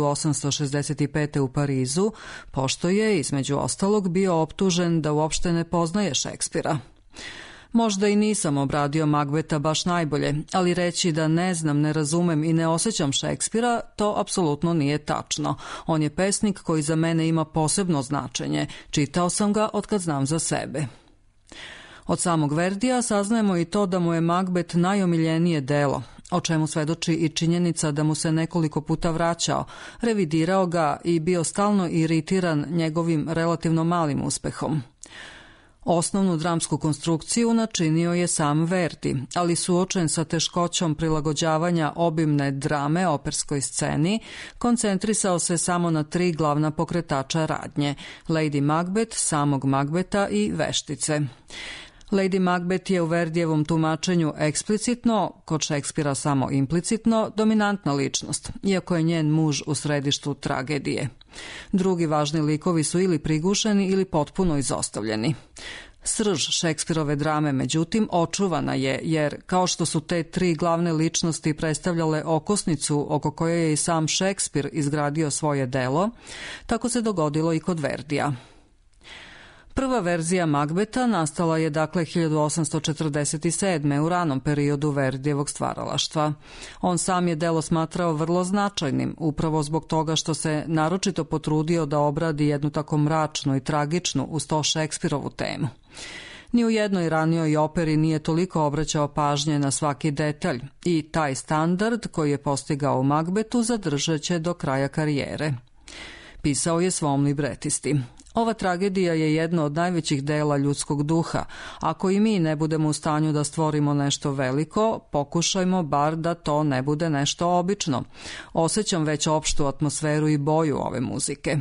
1865. u Parizu, pošto je, između ostalog, bio optužen da uopšte ne poznaje Šekspira. Možda i nisam obradio Macbeta baš najbolje, ali reći da ne znam, ne razumem i ne osjećam Šekspira, to apsolutno nije tačno. On je pesnik koji za mene ima posebno značenje. Čitao sam ga otkad znam za sebe. Od samog Verdija saznajemo i to da mu je Macbeth najomiljenije delo, o čemu svedoči i činjenica da mu se nekoliko puta vraćao, revidirao ga i bio stalno iritiran njegovim relativno malim uspehom. Osnovnu dramsku konstrukciju načinio je sam Verdi, ali suočen sa teškoćom prilagođavanja obimne drame operskoj sceni, koncentrisao se samo na 3 glavna pokretača radnje, Lady Macbeth, samog Macbeta i veštice. Lady Macbeth je u Verdijevom tumačenju eksplicitno, kod Šekspira samo implicitno, dominantna ličnost, iako je njen muž u središtu tragedije. Drugi važni likovi su ili prigušeni ili potpuno izostavljeni. Srž Šekspirove drame, međutim, očuvana je, jer kao što su te 3 glavne ličnosti predstavljale okosnicu oko koje je i sam Šekspir izgradio svoje delo, tako se dogodilo i kod Verdija. Prva verzija Macbeta nastala je dakle 1847. u ranom periodu Verdijevog stvaralaštva. On sam je delo smatrao vrlo značajnim, upravo zbog toga što se naročito potrudio da obradi jednu tako mračnu i tragičnu uz to Šekspirovu temu. Ni u jednoj ranijoj operi nije toliko obraćao pažnje na svaki detalj i taj standard koji je postigao u Macbetu zadržat će do kraja karijere. Pisao je svom libretisti. Ova tragedija je jedno od najvećih dela ljudskog duha. Ako i mi ne budemo u stanju da stvorimo nešto veliko, pokušajmo bar da to ne bude nešto obično. Osjećam već opštu atmosferu i boju ove muzike.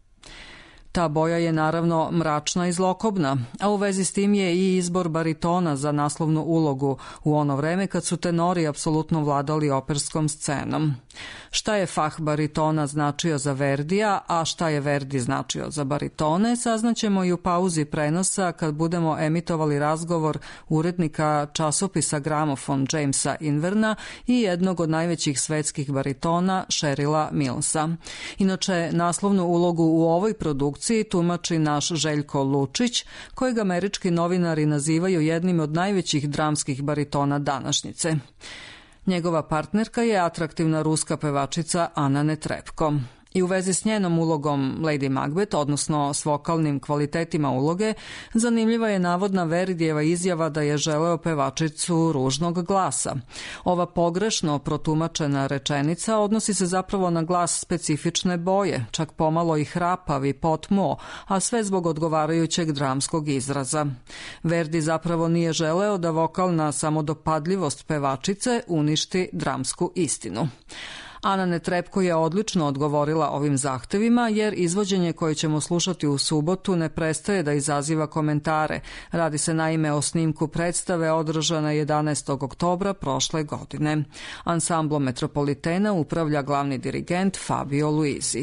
Ta boja je naravno mračna i zlokobna, a u vezi s tim je i izbor baritona za naslovnu ulogu u ono vreme kad su tenori apsolutno vladali operskom scenom. Šta je fah baritona značio za Verdija, a šta je Verdi značio za baritone, saznaćemo i u pauzi prenosa kad budemo emitovali razgovor urednika časopisa Gramofon Jamesa Inverna i jednog od najvećih svetskih baritona Sherilla Millsa. Inače, naslovnu ulogu u ovoj produkciji tumači naš Željko Lučić, kojeg američki novinari nazivaju jednim od najvećih dramskih baritona današnjice. Njegova partnerka je atraktivna ruska pevačica Ana Netrebko. I u vezi s njenom ulogom Lady Macbeth, odnosno s vokalnim kvalitetima uloge, zanimljiva je navodna Verdijeva izjava da je želeo pevačicu ružnog glasa. Ova pogrešno protumačena rečenica odnosi se zapravo na glas specifične boje, čak pomalo i hrapav i potmuo, a sve zbog odgovarajućeg dramskog izraza. Verdi zapravo nije želeo da vokalna samodopadljivost pevačice uništi dramsku istinu. Ana Netrebko je odlično odgovorila ovim zahtevima, jer izvođenje koje ćemo slušati u subotu ne prestaje da izaziva komentare. Radi se naime o snimku predstave održane 11. oktobra prošle godine. Ansamblom Metropolitena upravlja glavni dirigent Fabio Luisi.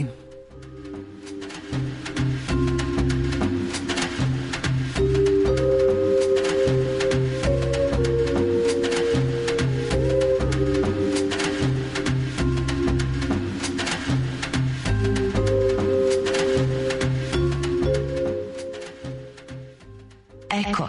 Eko.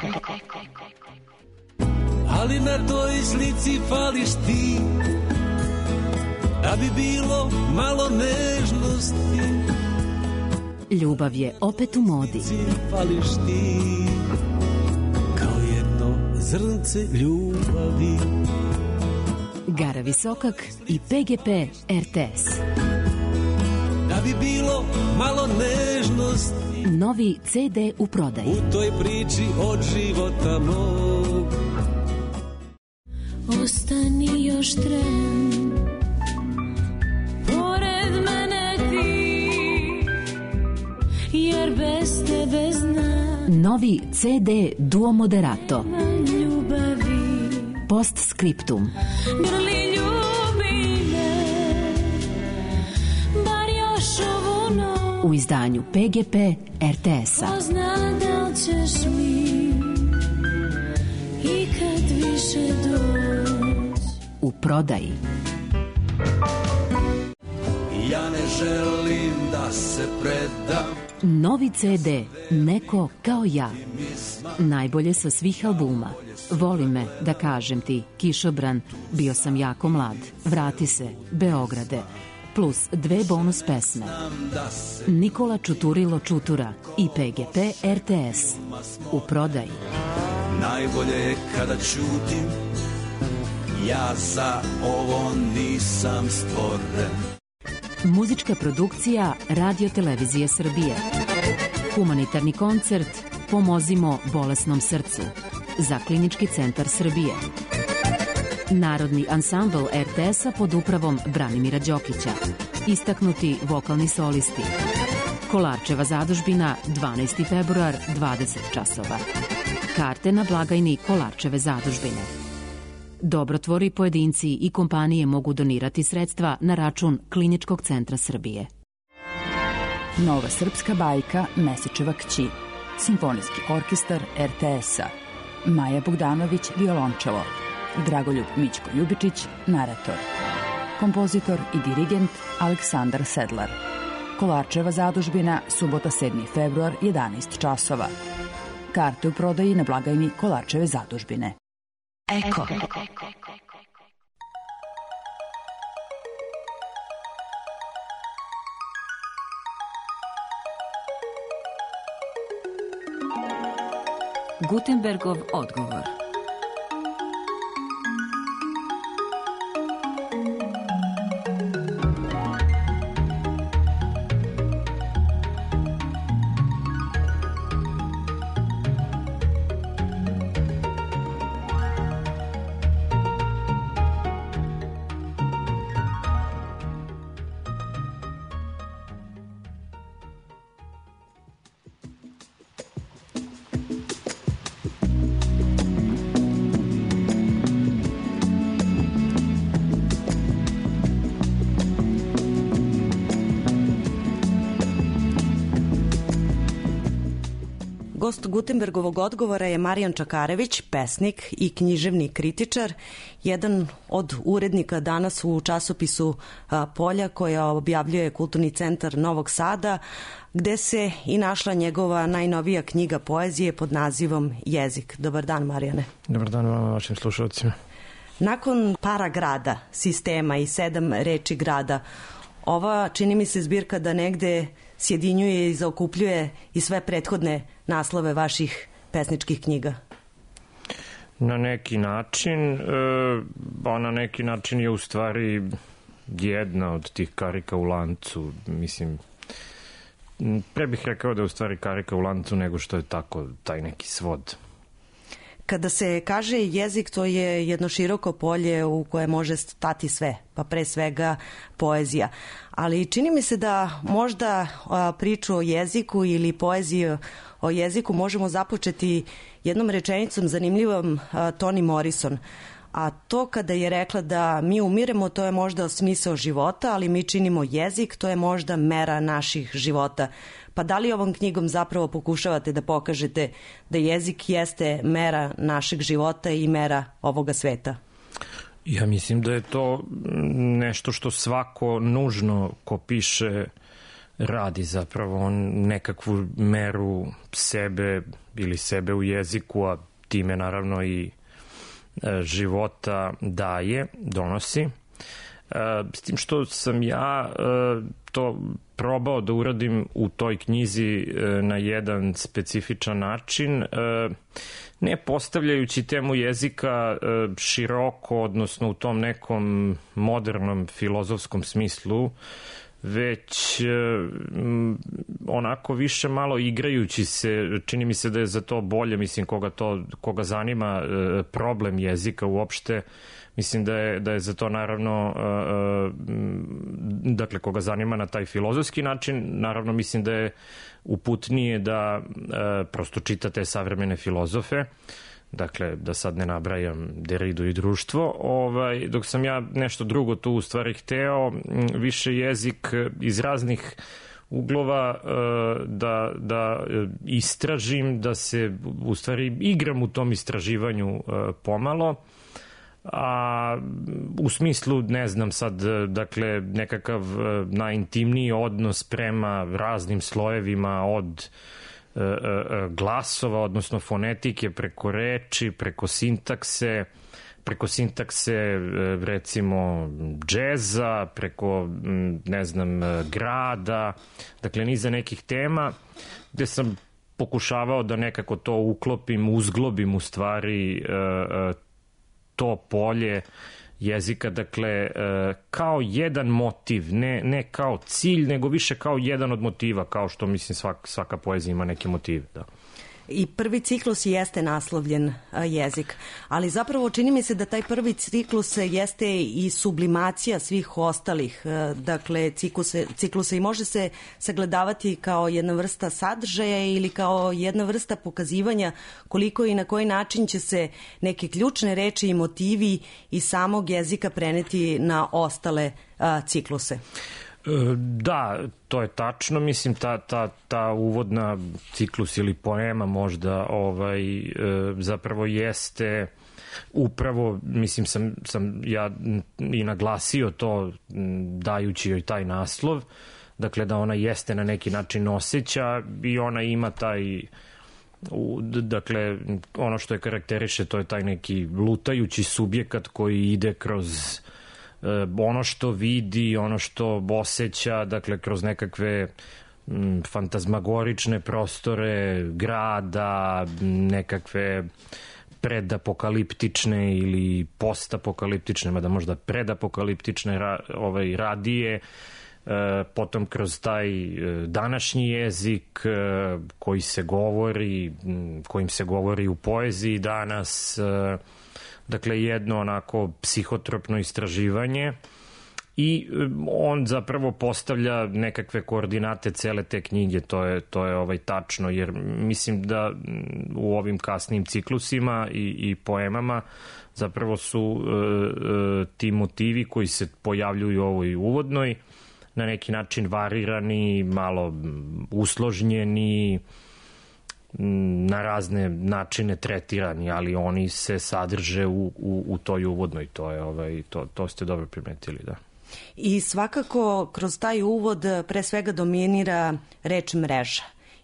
Ali na toj slici fališ ti, da bi bilo malo nežnosti. Ljubav je opet u modi. Fališ ti, kao jedno zrnce ljubavi. Gara Visokak i PGP RTS. Da bi bilo malo nežnosti. Novi CD u prodaji. U toj priči od života mog. Ostani još tren, pored mene ti, jer bez tebe znam. Novi CD Duo Moderato. Ljubavi. Postscriptum. Grli ljubi me, bar još ovu noć. U izdanju PGP RTS-a. Ko zna da li ćeš mi ikad više doći. U prodaji. Ja ne želim da se predam. Novi CD Neko kao ja. Najbolje sa svih albuma. Voli me, da kažem ti, Kišobran, bio sam jako mlad, Vrati se, Beograde, plus 2 bonus pesme. Nikola Čuturilo Čutura i PGP RTS. U prodaji. Najbolje je kada ćutim, ja za ovo nisam stvoren. Muzička produkcija Radio Televizije Srbije. Humanitarni koncert Pomozimo bolesnom srcu za Klinički centar Srbije. Narodni ansambl RTS-a pod upravom Branimira Đokića. Istaknuti vokalni solisti. Kolarčeva zadužbina, 12. februar, 20 časova. Karte na blagajni Kolarčeve zadužbine. Dobrotvori, pojedinci i kompanije mogu donirati sredstva na račun Kliničkog centra Srbije. Nova srpska bajka Mesečeva kći. Simfonijski orkestar RTS-a. Maja Bogdanović, violončelo. Dragoljub Mićko Ljubičić, narator. Kompozitor i dirigent Aleksandar Sedlar. Kolarčeva zadužbina, subota 7. februar, 11 časova. Karte u prodaji na blagajni Kolarčeve zadužbine. Eko. Gutenbergov odgovor. Gost Gutenbergovog odgovora je Marijan Čakarević, pesnik i književni kritičar, jedan od urednika danas u časopisu Polja koja objavljuje Kulturni centar Novog Sada, gde se i našla njegova najnovija knjiga poezije pod nazivom Jezik. Dobar dan, Marijane. Dobar dan vama, vašim slušalcima. Nakon para grada, sistema i 7 reči grada, ova, čini mi se, zbirka da negde sjedinjuje i zaokupljuje i sve prethodne naslove vaših pesničkih knjiga. Na neki način, a na neki način je u stvari jedna od tih karika u lancu. Mislim, pre bih rekao da je u stvari karika u lancu nego što je tako taj neki svod. Kada se kaže jezik, to je jedno široko polje u koje može stati sve, pa pre svega poezija. Ali čini mi se da možda priču o jeziku ili poeziju o jeziku možemo započeti jednom rečenicom zanimljivom Toni Morrison. A to kada je rekla da mi umiremo, to je možda smisao života, ali mi činimo jezik, to je možda mera naših života. Pa da li ovom knjigom zapravo pokušavate da pokažete da jezik jeste mera našeg života i mera ovoga sveta? Ja mislim da je to nešto što svako nužno ko piše radi zapravo. On nekakvu meru sebe ili sebe u jeziku, a time naravno i života donosi. S tim što sam ja to probao da uradim u toj knjizi na jedan specifičan način, ne postavljajući temu jezika široko, odnosno u tom nekom modernom filozofskom smislu, već onako više malo igrajući se. Čini mi se da je za to bolje, mislim, koga zanima problem jezika uopšte, mislim da je za to naravno, dakle, koga zanima na taj filozofski način, naravno mislim da je uputnije da prosto čita te savremene filozofe, dakle, da sad ne nabrajam Derridu i društvo, dok sam ja nešto drugo tu u stvari hteo, više jezik iz raznih uglova da istražim, da se u stvari igram u tom istraživanju pomalo, a u smislu, ne znam sad, dakle, nekakav najintimniji odnos prema raznim slojevima od glasova, odnosno fonetike, preko reči, preko sintakse recimo džeza, preko, ne znam, grada, dakle niza nekih tema gde sam pokušavao da nekako to uklopim, uzglobim u stvari to polje jezika, dakle, kao jedan motiv, ne kao cilj, nego više kao jedan od motiva, kao što, mislim, svaka poezija ima neke motive, da. I prvi ciklus jeste naslovljen jezik, ali zapravo čini mi se da taj prvi ciklus jeste i sublimacija svih ostalih, dakle, cikluse i može se sagledavati kao jedna vrsta sadržaja ili kao jedna vrsta pokazivanja koliko i na koji način će se neke ključne reči i motivi iz samog jezika preneti na ostale cikluse. Da, to je tačno. Mislim, ta uvodna ciklus ili poema možda zapravo jeste upravo, mislim, sam ja i naglasio to dajući joj taj naslov, dakle da ona jeste na neki način osjeća i ona ima taj, dakle, ono što je karakteriše, to je taj neki lutajući subjekat koji ide kroz ono što vidi, ono što osjeća, dakle kroz nekakve fantazmagorične prostore grada, nekakve predapokaliptične ili postapokaliptične, mada možda predapokaliptične radije, potom kroz taj današnji jezik kojim se govori u poeziji danas, dakle jedno onako psihotropno istraživanje, i on zapravo postavlja nekakve koordinate cele te knjige, to je tačno, jer mislim da u ovim kasnim ciklusima i poemama zapravo su ti motivi koji se pojavljuju u ovoj uvodnoj na neki način varirani, malo usložnjeni, na razne načine tretirani, ali oni se sadrže u toj uvodnoj. To ste dobro primetili, da. I svakako kroz taj uvod pre svega dominira reč mreža.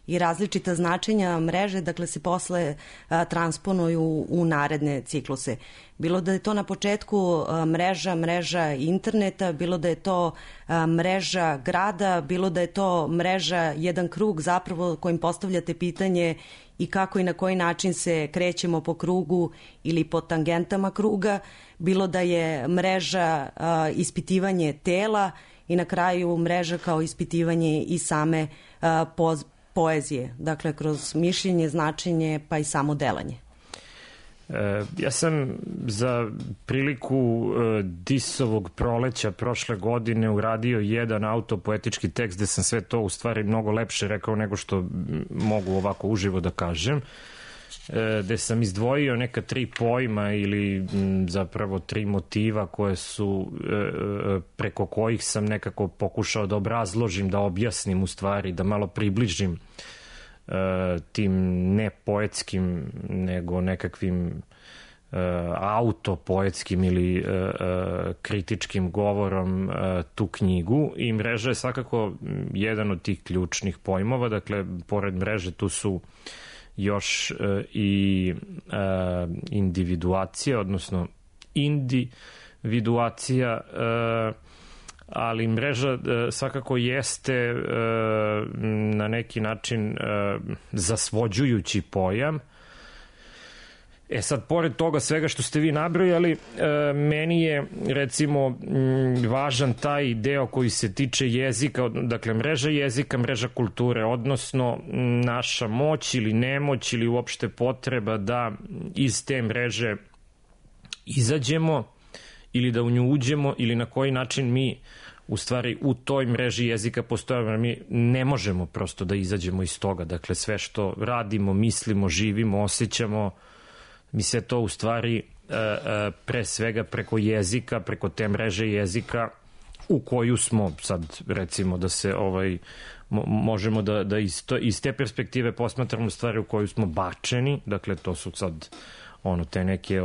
i različita značenja mreže, dakle, se posle transponuju u naredne cikluse. Bilo da je to na početku mreža interneta, bilo da je to mreža grada, bilo da je to mreža jedan krug zapravo kojim postavljate pitanje i kako i na koji način se krećemo po krugu ili po tangentama kruga, bilo da je mreža ispitivanje tela i na kraju mreža kao ispitivanje i same poezije, dakle kroz mišljenje, značenje pa i samo delanje. Ja sam za priliku Disovog proleća prošle godine uradio jedan autopoetički tekst gde sam sve to u stvari mnogo lepše rekao nego što mogu ovako uživo da kažem, gde sam izdvojio neka 3 pojma ili zapravo 3 motiva koje su preko kojih sam nekako pokušao da obrazložim, da objasnim u stvari, da malo približim tim ne poetskim nego nekakvim autopoetskim ili kritičkim govorom tu knjigu, i mreža je svakako jedan od tih ključnih pojmova. Dakle, pored mreže tu su još i individuacija, odnosno individuacija, ali mreža svakako jeste na neki način zasvođujući pojam. Sad, pored toga svega što ste vi nabrojali, meni je recimo važan taj deo koji se tiče jezika, dakle mreža jezika, mreža kulture, odnosno naša moć ili nemoć ili uopšte potreba da iz te mreže izađemo ili da u nju uđemo, ili na koji način mi u stvari u toj mreži jezika postojimo. Mi ne možemo prosto da izađemo iz toga. Dakle, sve što radimo, mislimo, živimo, osjećamo, mi se to u stvari pre svega preko jezika, preko te mreže jezika u koju smo sad, recimo da se možemo da iz te perspektive posmatramo stvari u koju smo bačeni. Dakle, to su sad te neke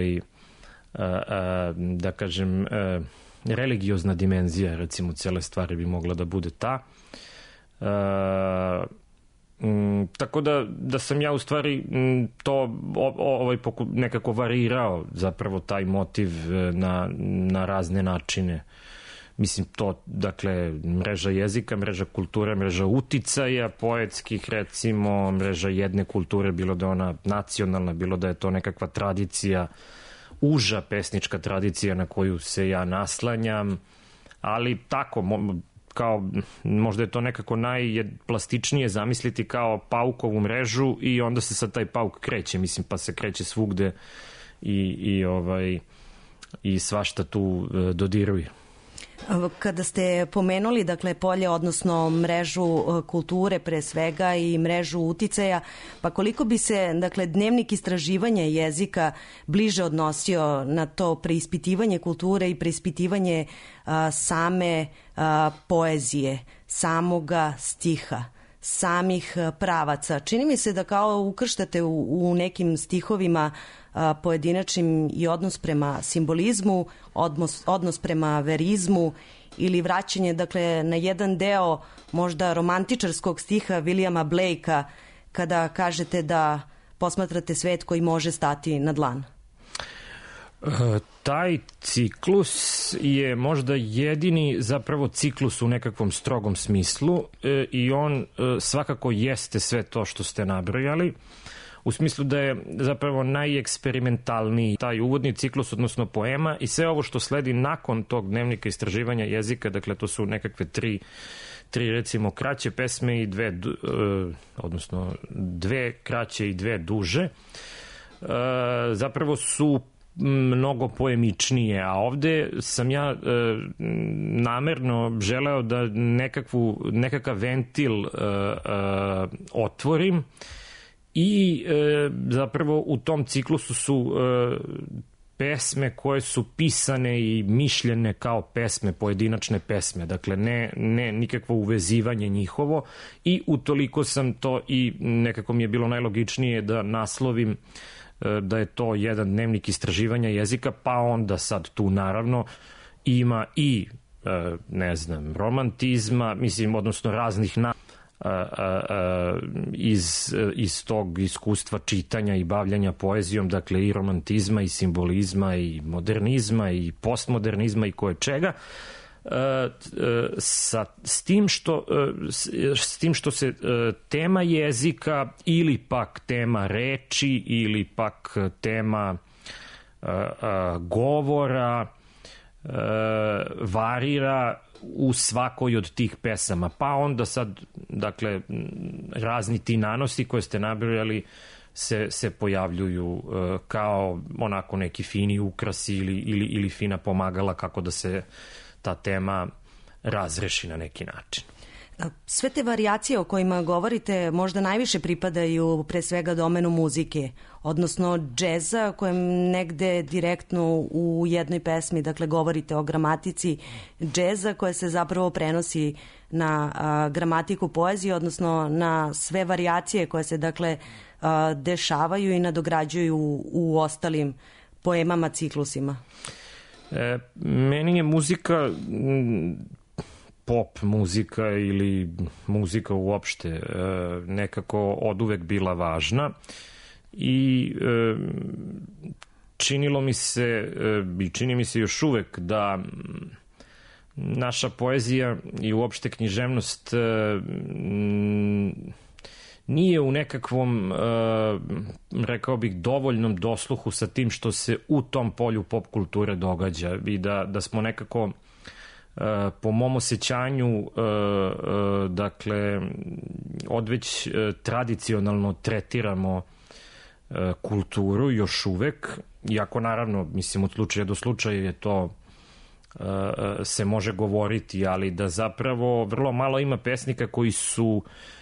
da kažem religiozna dimenzija, recimo, cele stvari bi mogla da bude ta. Tako da sam ja u stvari to nekako varirao zapravo taj motiv na razne načine. Mislim, to, dakle, mreža jezika, mreža kulture, mreža uticaja poetskih, recimo, mreža jedne kulture, bilo da je ona nacionalna, bilo da je to nekakva tradicija, uža pesnička tradicija na koju se ja naslanjam, ali tako, kao, možda je to nekako najplastičnije zamisliti kao paukovu mrežu i onda se sad taj pauk kreće, mislim, pa se kreće svugde i svašta tu dodiruje. Kada ste pomenuli, dakle, polje, odnosno mrežu kulture pre svega i mrežu uticaja, pa koliko bi se, dakle, dnevnik istraživanja jezika bliže odnosio na to preispitivanje kulture i preispitivanje same poezije, samoga stiha, samih pravaca? Čini mi se da kao ukrštate u nekim stihovima pojedinačnim i odnos prema simbolizmu, odnos prema verizmu ili vraćanje, dakle, na jedan deo možda romantičarskog stiha Williama Blakea kada kažete da posmatrate svet koji može stati na dlan. Taj ciklus je možda jedini zapravo ciklus u nekakvom strogom smislu i on svakako jeste sve to što ste nabrojali, u smislu da je zapravo najeksperimentalniji taj uvodni ciklus, odnosno poema, i sve ovo što sledi nakon tog dnevnika istraživanja jezika, dakle to su nekakve tri recimo kraće pesme i dve kraće i dve duže, zapravo su mnogo poemičnije, a ovde sam ja namerno želeo da nekakav ventil otvorim i zapravo u tom ciklusu su pesme koje su pisane i mišljene kao pesme, pojedinačne pesme, dakle ne nikakvo uvezivanje njihovo, i utoliko sam to, i nekako mi je bilo najlogičnije da naslovim da je to jedan dnevnik istraživanja jezika, pa onda sad tu naravno ima i romantizma, mislim, odnosno raznih iz tog iskustva čitanja i bavljanja poezijom, dakle i romantizma i simbolizma i modernizma i postmodernizma i koje čega, s tim što se tema jezika ili pak tema reči ili pak tema govora varira u svakoj od tih pesama. Pa onda sad, dakle, razni ti nanosi koje ste nabrojali se pojavljuju kao onako neki fini ukrasi ili fina pomagala kako da se ta tema razreši na neki način. Sve te varijacije o kojima govorite možda najviše pripadaju pre svega domenu muzike, odnosno džeza, kojem negde direktno u jednoj pesmi, dakle, govorite o gramatici džeza koja se zapravo prenosi na gramatiku poezije, odnosno na sve varijacije koje se, dakle, dešavaju i nadograđuju u ostalim poemama, ciklusima. Meni je muzika, pop muzika ili muzika uopšte nekako oduvek bila važna i činilo mi se i čini mi se još uvek da naša poezija i uopšte književnost nije u nekakvom, rekao bih, dovoljnom dosluhu sa tim što se u tom polju pop kulture događa i da smo nekako po mom osjećanju dakle odveć tradicionalno tretiramo kulturu još uvek, iako naravno mislim od slučaja do slučaja je to se može govoriti, ali da zapravo vrlo malo ima pesnika koji su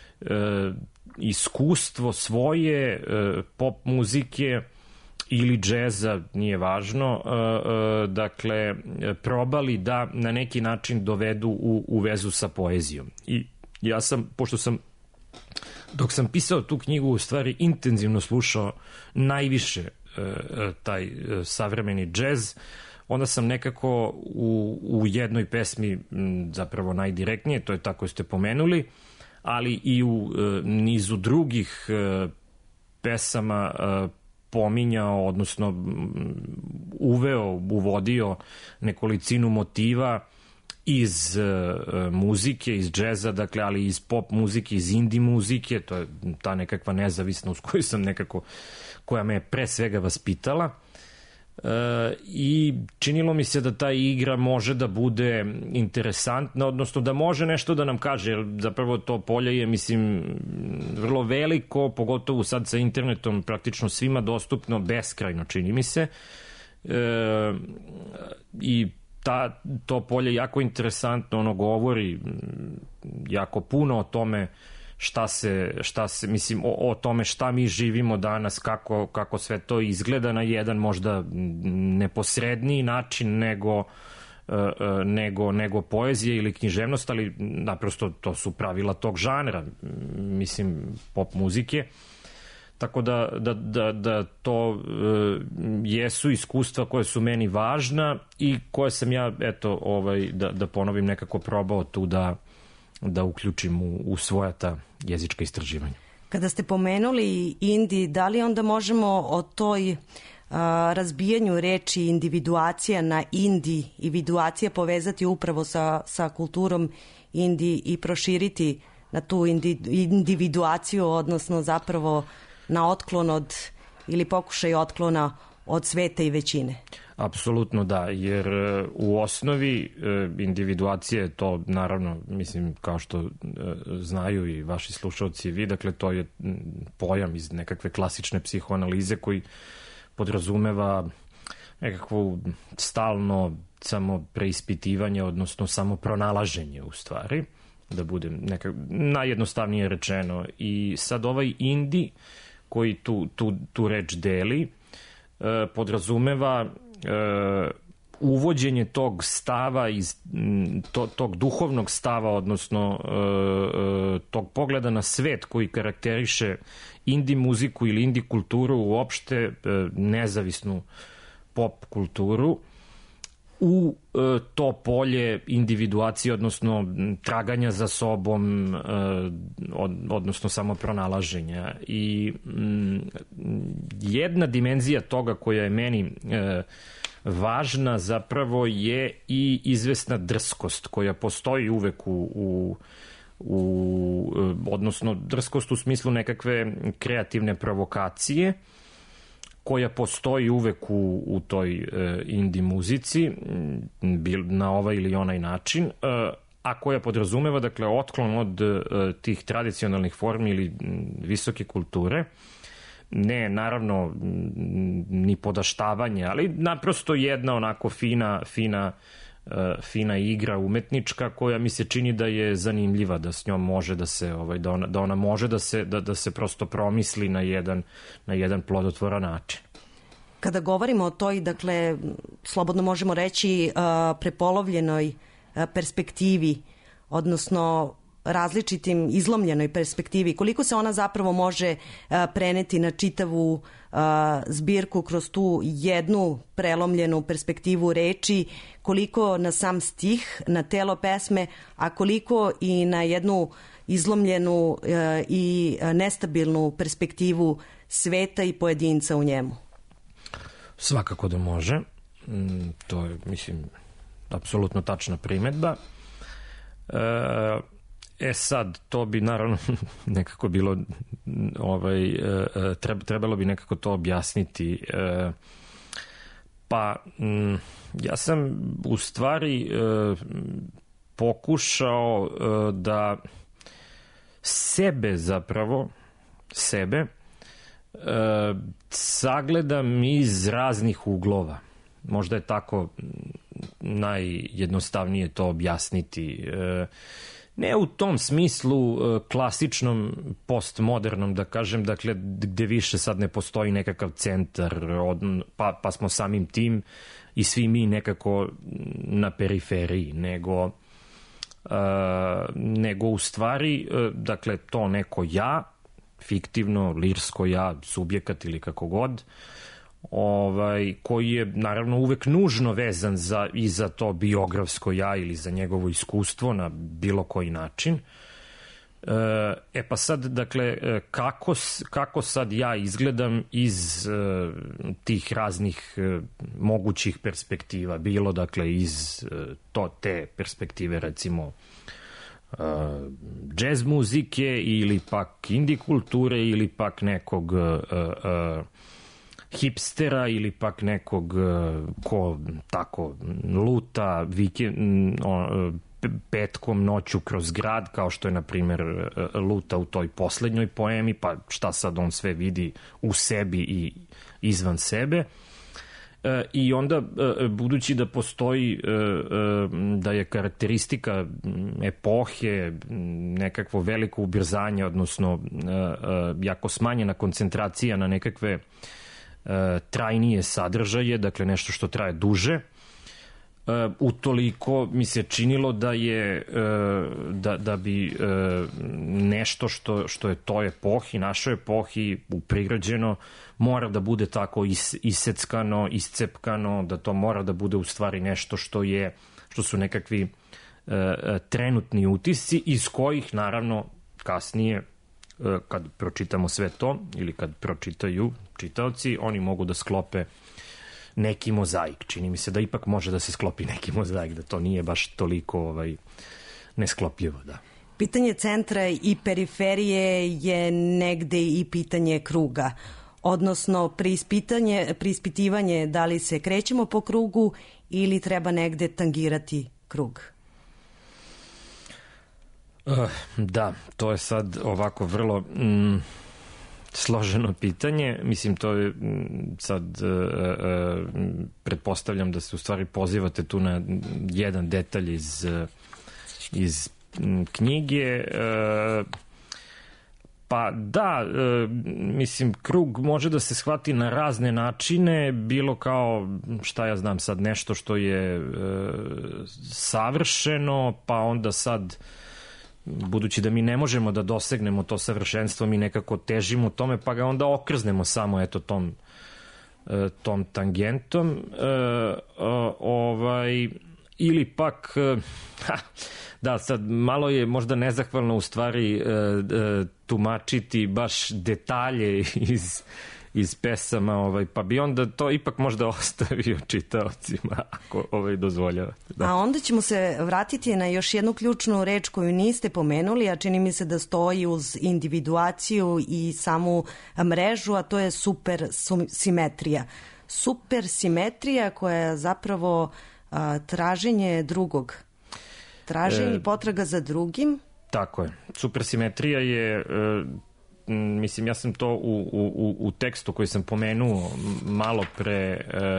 iskustvo svoje pop muzike ili džeza, nije važno, dakle, probali da na neki način dovedu u vezu sa poezijom. I ja sam, pošto sam, dok sam pisao tu knjigu, u stvari intenzivno slušao najviše taj savremeni džez, onda sam nekako u jednoj pesmi, zapravo najdirektnije, to je tako ste pomenuli, ali i u nizu drugih pesama pominjao, odnosno uvodio nekolicinu motiva iz muzike, iz džeza, dakle, ali iz pop muzike, iz indie muzike, to je ta nekakva nezavisnost koju sam nekako, koja me je pre svega vaspitala. I činilo mi se da ta igra može da bude interesantna, odnosno da može nešto da nam kaže, jer zapravo to polje je, mislim, vrlo veliko, pogotovo sad sa internetom praktično svima dostupno beskrajno, čini mi se, i to polje jako interesantno, ono govori jako puno o tome šta se, mislim, o tome šta mi živimo danas, kako sve to izgleda na jedan možda neposredniji način nego poezija ili književnost, ali naprosto to su pravila tog žanra, mislim, pop muzike. Tako da to jesu iskustva koje su meni važna i koje sam ja, eto, da ponovim, nekako probao tu da uključim u svoja ta jezička istraživanja. Kada ste pomenuli indie, da li onda možemo o toj razbijanju reči individuacija na indie i viduacija povezati upravo sa kulturom indie i proširiti na tu individuaciju, odnosno zapravo na otklon od, ili pokušaj otklona od sveta i većine? Apsolutno da, jer u osnovi individuacija je to, naravno, mislim, kao što znaju i vaši slušalci i vi, dakle, to je pojam iz nekakve klasične psihoanalize koji podrazumeva nekakvo stalno samo preispitivanje, odnosno samo pronalaženje, u stvari, da bude najjednostavnije rečeno. I sad ovaj indie koji tu reč deli podrazumeva uvođenje tog stava, tog duhovnog stava, odnosno tog pogleda na svet koji karakteriše indie muziku ili indie kulturu, uopšte nezavisnu pop kulturu, u to polje individuacije, odnosno traganja za sobom, odnosno samopronalaženja. I jedna dimenzija toga koja je meni važna zapravo je i izvesna drskost koja postoji uvek odnosno drskost u smislu nekakve kreativne provokacije koja postoji uvek u toj indie muzici na ovaj ili onaj način, a koja podrazumeva, dakle, otklon od tih tradicionalnih formi ili visoke kulture. Ne, naravno, ni podaštavanje, ali naprosto jedna onako fina igra umetnička koja mi se čini da je zanimljiva, da s njom može da se, da ona može da se prosto promisli na jedan plodotvoran način. Kada govorimo o toj, dakle, slobodno možemo reći, prepolovljenoj perspektivi, odnosno različitim izlomljenoj perspektivi, koliko se ona zapravo može preneti na čitavu zbirku kroz tu jednu prelomljenu perspektivu reči, koliko na sam stih, na telo pesme, a koliko i na jednu izlomljenu i nestabilnu perspektivu sveta i pojedinca u njemu? Svakako da može. To je, mislim, apsolutno tačna primetba. Sad, to bi naravno nekako bilo, trebalo bi nekako to objasniti. Pa, ja sam u stvari pokušao da sebe sagledam iz raznih uglova. Možda je tako najjednostavnije to objasniti. Ne u tom smislu klasičnom, postmodernom, da kažem, dakle, gde više sad ne postoji nekakav centar, pa smo samim tim i svi mi nekako na periferiji, nego u stvari, dakle, to neko ja, fiktivno, lirsko ja, subjekat ili kako god, koji je naravno uvek nužno vezan i za to biografsko ja ili za njegovo iskustvo na bilo koji način. Pa sad, dakle, kako sad ja izgledam iz tih raznih mogućih perspektiva, bilo, dakle, iz te perspektive, recimo, džez muzike ili pak indie kulture ili pak nekog hipstera ili pak nekog ko tako luta petkom noću kroz grad, kao što je, na primjer, luta u toj poslednjoj poemi, pa šta sad on sve vidi u sebi i izvan sebe. I onda, budući da postoji, da je karakteristika epohe nekakvo veliko ubrzanje, odnosno jako smanjena koncentracija na nekakve trajnije sadržaje, dakle nešto što traje duže, utoliko mi se činilo da bi nešto što je toj epohi, našoj epohi uprigrađeno, mora da bude tako iseckano, iscepkano, da to mora da bude u stvari nešto što su nekakvi trenutni utisci, iz kojih naravno kasnije, kad pročitamo sve to ili kad pročitaju čitaoci, oni mogu da sklope neki mozaik. Čini mi se da ipak može da se sklopi neki mozaik, da to nije baš toliko nesklopljivo, da. Pitanje centra i periferije je negde i pitanje kruga, odnosno preispitivanje da li se krećemo po krugu ili treba negde tangirati krug. Da, to je sad ovako vrlo složeno pitanje. Mislim, to je sad pretpostavljam da se u stvari pozivate tu na jedan detalj iz knjige. Pa da, mislim, krug može da se shvati na razne načine, bilo kao, šta ja znam sad, nešto što je savršeno, pa onda sad, budući da mi ne možemo da dosegnemo to savršenstvo, mi nekako težimo tome, pa ga onda okrznemo samo tom tom tangentom, ili pak da, sad malo je možda nezahvalno u stvari tumačiti baš detalje iz pesama, pa bi onda to ipak možda ostavio čitaocima, ako dozvoljavate. Da. A onda ćemo se vratiti na još jednu ključnu reč koju niste pomenuli, a čini mi se da stoji uz individuaciju i samu mrežu, a to je supersimetrija. Supersimetrija koja je zapravo traženje drugog. Traženje potraga za drugim. Tako je. Supersimetrija je, mislim, ja sam to u tekstu koji sam pomenuo malo pre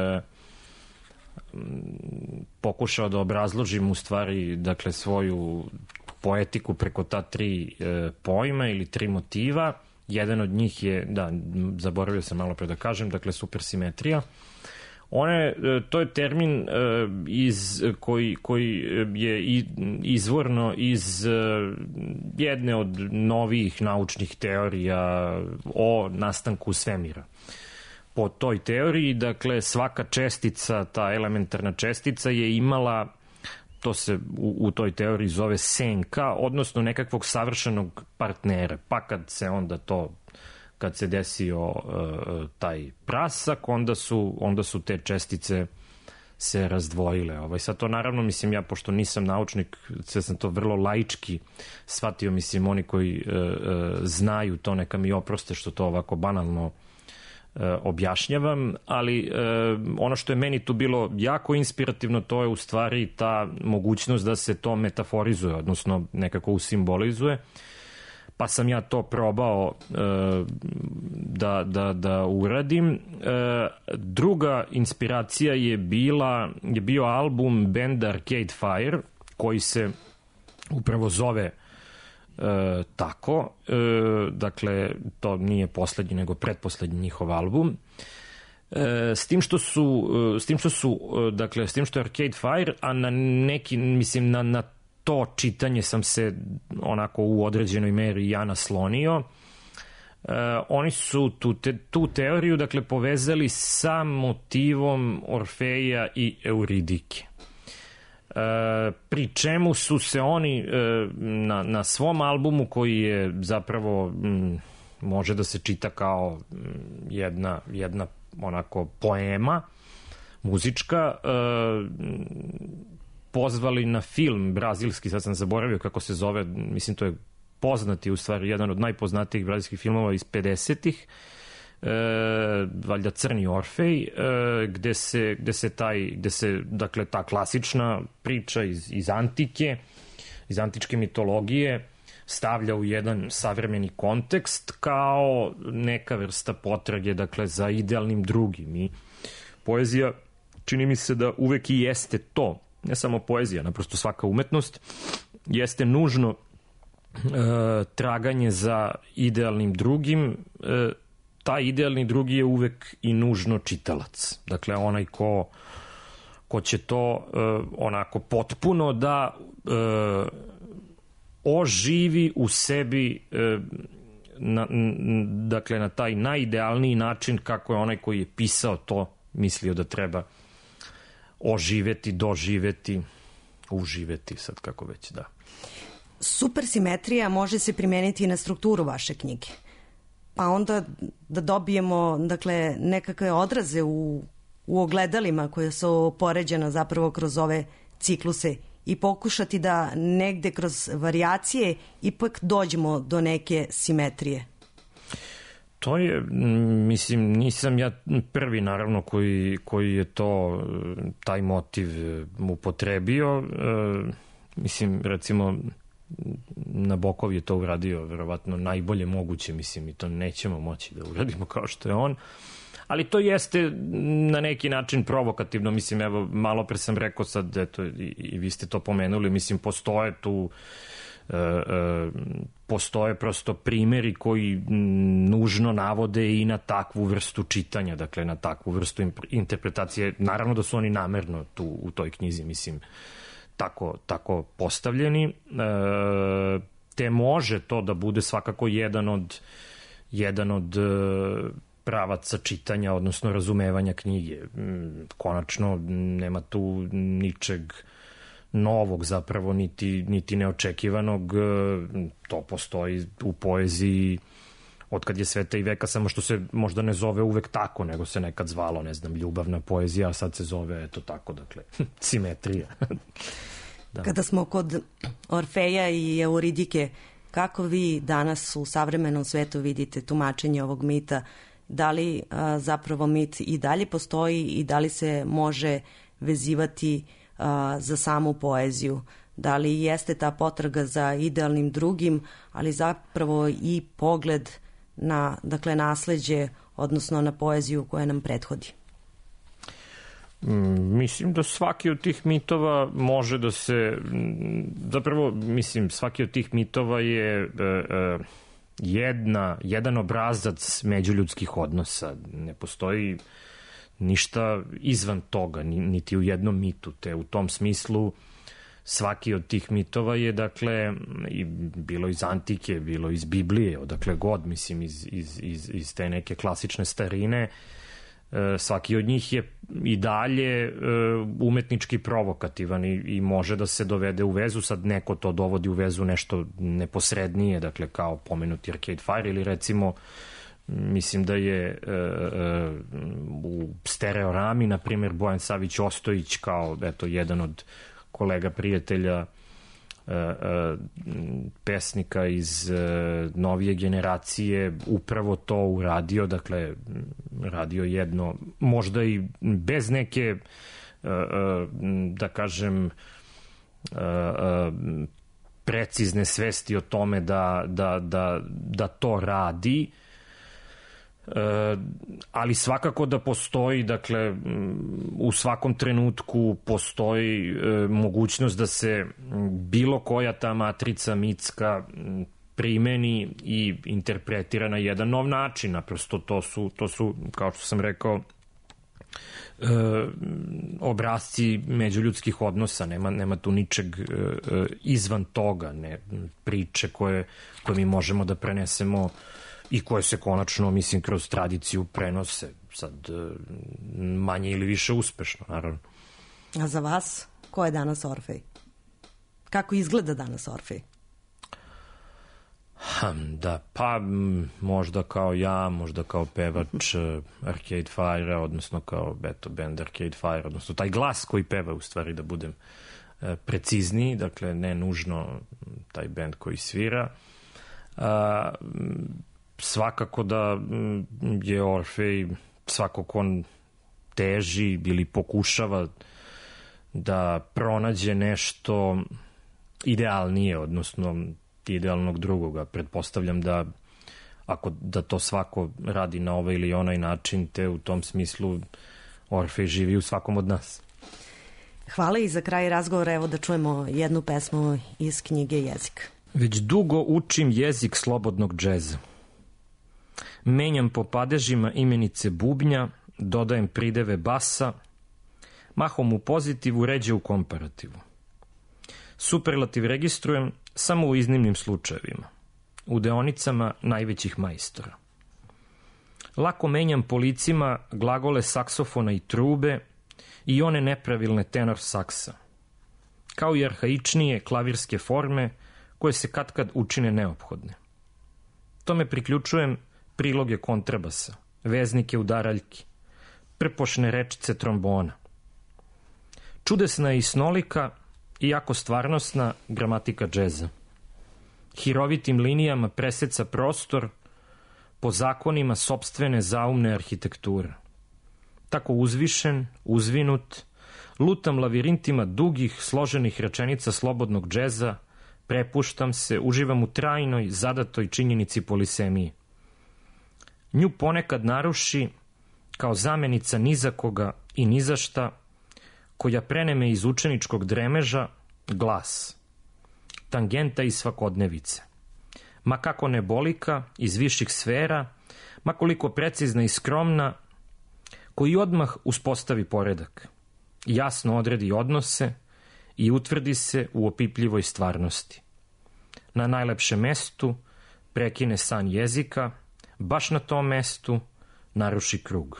pokušao da obrazložim u stvari, dakle, svoju poetiku preko ta 3 pojma ili 3 motiva. Jedan od njih je, da, zaboravio sam malo pre da kažem, dakle, supersimetrija. To je termin koji je izvorno iz jedne od novijih naučnih teorija o nastanku svemira. Po toj teoriji, dakle, svaka čestica, ta elementarna čestica je imala, to se u toj teoriji zove senka, odnosno nekakvog savršenog partnera. Pa kad se desio taj prasak, onda su te čestice se razdvojile. Sad to naravno, mislim, ja pošto nisam naučnik, sve sam to vrlo laički shvatio, mislim, oni koji znaju to neka mi oproste što to ovako banalno objašnjavam, ali ono što je meni tu bilo jako inspirativno, to je u stvari ta mogućnost da se to metaforizuje, odnosno nekako usimbolizuje. Pa sam ja to probao da uradim. Druga inspiracija je bio album benda Arcade Fire, koji se upravo zove tako. Dakle, to nije poslednji, nego pretposlednji njihov album. S tim što je Arcade Fire, a na neki, mislim, na to čitanje sam se onako u određenoj meri ja naslonio. Oni su tu teoriju, dakle, povezali sa motivom Orfeja i Euridike. Pri čemu su se oni na svom albumu, koji je zapravo može da se čita kao jedna onako poema muzička, pozvali na film brazilski, sad sam zaboravio kako se zove, mislim to je poznati, u stvari jedan od najpoznatijih brazilskih filmova iz 50-ih, valjda Crni Orfej, gde se dakle ta klasična priča iz antike, iz antičke mitologije stavlja u jedan savremeni kontekst kao neka vrsta potrage, dakle, za idealnim drugim. I poezija, čini mi se da uvek i jeste to, ne samo poezija, naprosto svaka umetnost, jeste nužno traganje za idealnim drugim. Taj idealni drugi je uvek i nužno čitalac. Dakle, onaj ko će to onako potpuno da oživi u sebi, dakle, na taj najidealniji način kako je onaj koji je pisao to mislio da treba oživeti, doživeti, uživeti, sad kako već, da. Supersimetrija može se primeniti i na strukturu vaše knjige. Pa onda da dobijemo, dakle, nekakve odraze u ogledalima koje su poređena zapravo kroz ove cikluse i pokušati da negde kroz varijacije ipak dođemo do neke simetrije. To je, mislim, nisam ja prvi, naravno, koji je taj motiv upotrebio. Mislim, recimo, Nabokov je to uradio verovatno najbolje moguće, mislim, i to nećemo moći da uradimo kao što je on. Ali to jeste na neki način provokativno, mislim, evo, malo pre sam rekao sad, eto, i vi ste to pomenuli, mislim, postoje prosto primjeri koji nužno navode i na takvu vrstu čitanja, dakle, na takvu vrstu interpretacije. Naravno da su oni namerno tu u toj knjizi, mislim, tako postavljeni, te može to da bude svakako jedan od pravaca čitanja, odnosno razumevanja knjige. Konačno, nema tu ničeg novog zapravo, niti neočekivanog. To postoji u poeziji od kad je sveta i veka, samo što se možda ne zove uvek tako, nego se nekad zvalo, ne znam, ljubavna poezija, a sad se zove eto tako, dakle, simetrija. Da. Kada smo kod Orfeja i Euridike, kako vi danas u savremenom svetu vidite tumačenje ovog mita? Da li zapravo mit i dalje postoji i da li se može vezivati za samu poeziju? Da li jeste ta potraga za idealnim drugim, ali zapravo i pogled na, dakle, nasleđe, odnosno na poeziju koja nam prethodi? Mislim da svaki od tih mitova može da se, zapravo, mislim, svaki od tih mitova je jedan obrazac međuljudskih odnosa. Ne postoji ništa izvan toga, niti u jednom mitu, te u tom smislu svaki od tih mitova je, dakle, bilo iz antike, bilo iz Biblije, odakle god, mislim, iz te neke klasične starine, svaki od njih je i dalje umetnički provokativan i može da se dovede u vezu. Sad neko to dovodi u vezu nešto neposrednije, dakle kao pomenuti Arcade Fire, ili recimo mislim da je u Stereorami, na primjer, Bojan Savić Ostojić kao eto jedan od kolega prijatelja pesnika iz novije generacije upravo to uradio, dakle radio jedno, možda i bez neke da kažem precizne svesti o tome da to radi, ali svakako da postoji, dakle, u svakom trenutku postoji mogućnost da se bilo koja ta matrica mitska primeni i interpretira na jedan nov način. Naprosto to su, kao što sam rekao, obrazci međuljudskih odnosa, nema tu ničeg izvan toga, ne priče koje mi možemo da prenesemo i koje se konačno, mislim, kroz tradiciju prenose, sad manje ili više uspešno, naravno. A za vas, ko je danas Orfej? Kako izgleda danas Orfej? Da, pa možda kao ja, možda kao pevač Arcade Fire, odnosno kao band Arcade Fire, odnosno taj glas koji peva, u stvari, da budem precizniji, dakle ne nužno taj band koji svira. Svakako da je Orfej, svako ko teži ili pokušava da pronađe nešto idealnije, odnosno idealnog drugoga. Pretpostavljam da to svako radi na ovaj ili onaj način, te u tom smislu Orfej živi u svakom od nas. Hvala, i za kraj razgovora evo da čujemo jednu pesmu iz knjige Jezik. Već dugo učim jezik slobodnog džeza. Menjam po padežima imenice bubnja, dodajem prideve basa, mahom u pozitivu, ređe u komparativu. Superlativ registrujem samo u iznimnim slučajevima, u deonicama najvećih majstora. Lako menjam po licima glagole saksofona i trube i one nepravilne tenor saksa, kao i arhaičnije klavirske forme koje se katkad učine neophodne. Tome priključujem priloge kontrabasa, veznike udaraljki, prpošne rečice trombona. Čudesna je i snolika, iako stvarnostna, gramatika džeza. Hirovitim linijama preseca prostor po zakonima sopstvene zaumne arhitekture. Tako uzvišen, uzvinut, lutam lavirintima dugih, složenih rečenica slobodnog džeza, prepuštam se, uživam u trajnoj, zadatoj činjenici polisemije. Nju ponekad naruši, kao zamenica nizakoga i nizašta, koja preneme iz učeničkog dremeža, glas, tangenta iz svakodnevice. Ma kako nebolika, iz viših sfera, ma koliko precizna i skromna, koji odmah uspostavi poredak, jasno odredi odnose i utvrdi se u opipljivoj stvarnosti. Na najlepšem mestu prekine san jezika, baš na tom mestu naruši krug.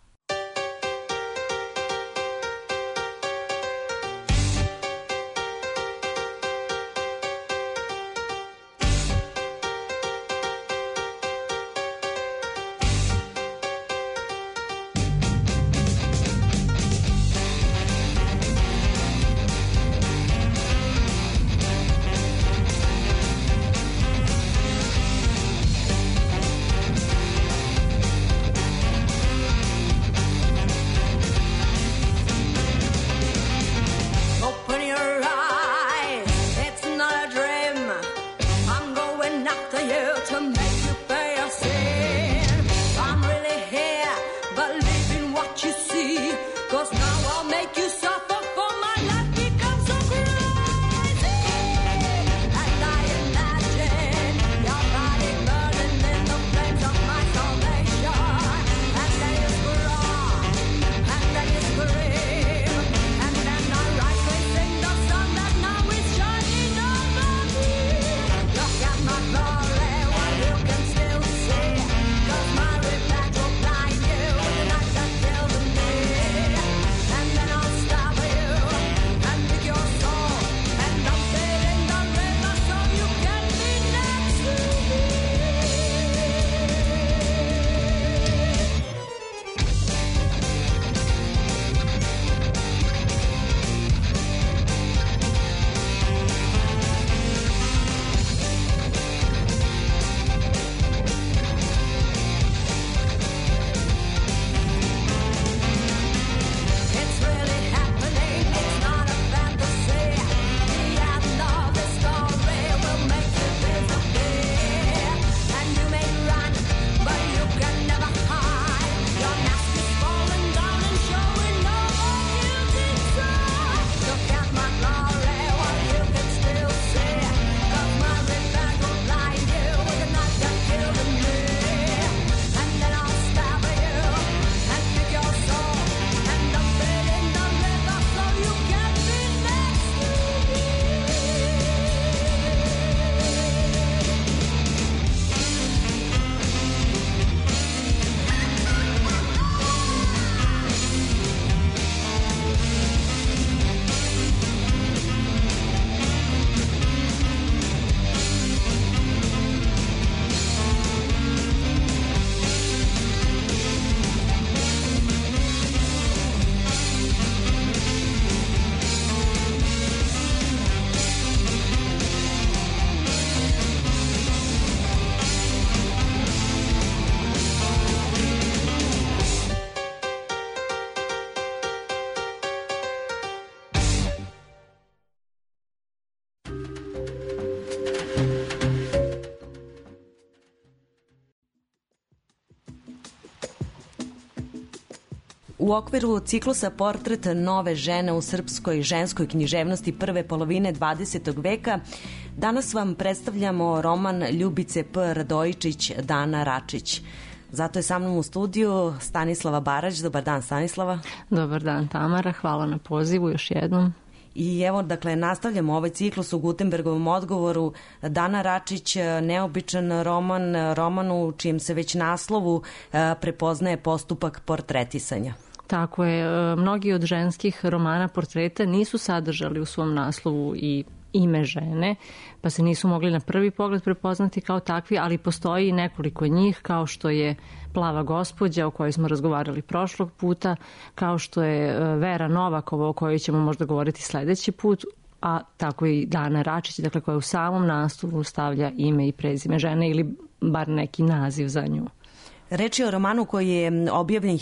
U okviru ciklusa Portret nove žene u srpskoj ženskoj književnosti prve polovine 20. veka danas vam predstavljamo roman Ljubice P. Radojičić, Dana Račić. Zato je sa mnom u studiju Stanislava Barać. Dobar dan, Stanislava. Dobar dan, Tamara. Hvala na pozivu još jednom. I evo, dakle, nastavljamo ovaj ciklus u Gutenbergovom odgovoru. Dana Račić, neobičan roman u čijem se već naslovu prepoznaje postupak portretisanja. Tako je, mnogi od ženskih romana portreta nisu sadržali u svom naslovu i ime žene, pa se nisu mogli na prvi pogled prepoznati kao takvi, ali postoji i nekoliko njih, kao što je Plava gospođa, o kojoj smo razgovarali prošlog puta, kao što je Vera Novakova, o kojoj ćemo možda govoriti sledeći put, a tako i Dana Račić, dakle, koja u samom naslovu stavlja ime i prezime žene ili bar neki naziv za nju. Reč je o romanu koji je objavljen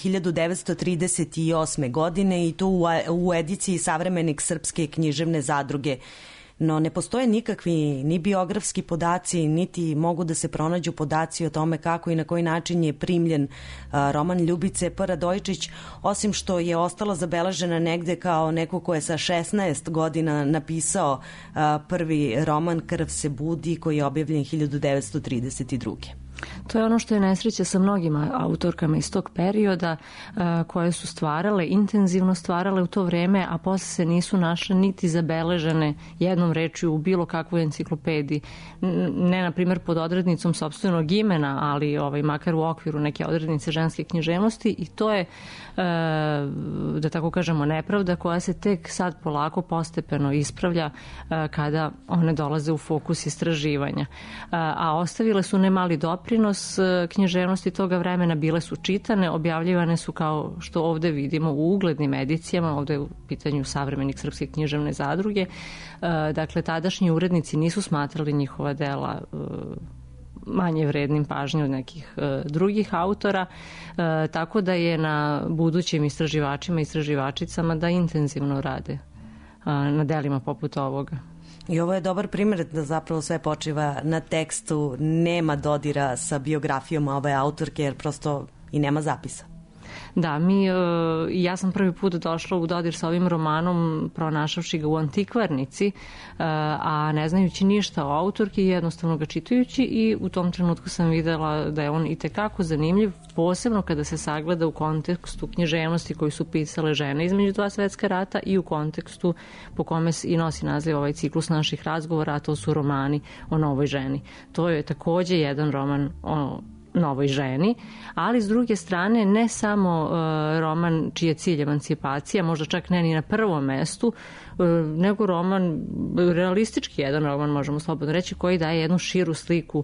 1938. godine i tu u ediciji Savremenik Srpske književne zadruge. No ne postoje nikakvi ni biografski podaci, niti mogu da se pronađu podaci o tome kako i na koji način je primljen roman Ljubice P. Radojičić, osim što je ostala zabeležena negde kao neko ko je sa 16 godina napisao prvi roman Krv se budi, koji je objavljen 1932. To je ono što je nesreća sa mnogim autorkama iz tog perioda koje su stvarale, intenzivno stvarale u to vreme, a posle se nisu našle niti zabeležene jednom rečju u bilo kakvoj enciklopediji. Ne, na primjer, pod odrednicom sopstvenog imena, ali makar u okviru neke odrednice ženske književnosti, i to je, da tako kažemo, nepravda koja se tek sad polako postepeno ispravlja kada one dolaze u fokus istraživanja. A ostavile su nemali doprinos književnosti toga vremena, bile su čitane, objavljivane su, kao što ovde vidimo, u uglednim edicijama, ovde je u pitanju Savremenik Srpske književne zadruge. Dakle, tadašnji urednici nisu smatrali njihova dela manje vrednim pažnje od nekih drugih autora, tako da je na budućim istraživačima i istraživačicama da intenzivno rade na delima poput ovoga. I ovo je dobar primjer da zapravo sve počiva na tekstu, nema dodira sa biografijom ove autorke jer prosto i nema zapisa. Da, ja sam prvi put došla u dodir sa ovim romanom pronašavši ga u antikvarnici, a ne znajući ništa o autorki, jednostavno ga čitajući, i u tom trenutku sam videla da je on itekako zanimljiv, posebno kada se sagleda u kontekstu književnosti koju su pisale žene između dva svetska rata i u kontekstu po kome i nosi naziv ovaj ciklus naših razgovora, a to su romani o novoj ženi. To je takođe jedan roman o novoj ženi, ali s druge strane ne samo roman čiji je cilj emancipacija, možda čak ne ni na prvom mestu, nego roman, realistički jedan roman, možemo slobodno reći, koji daje jednu širu sliku,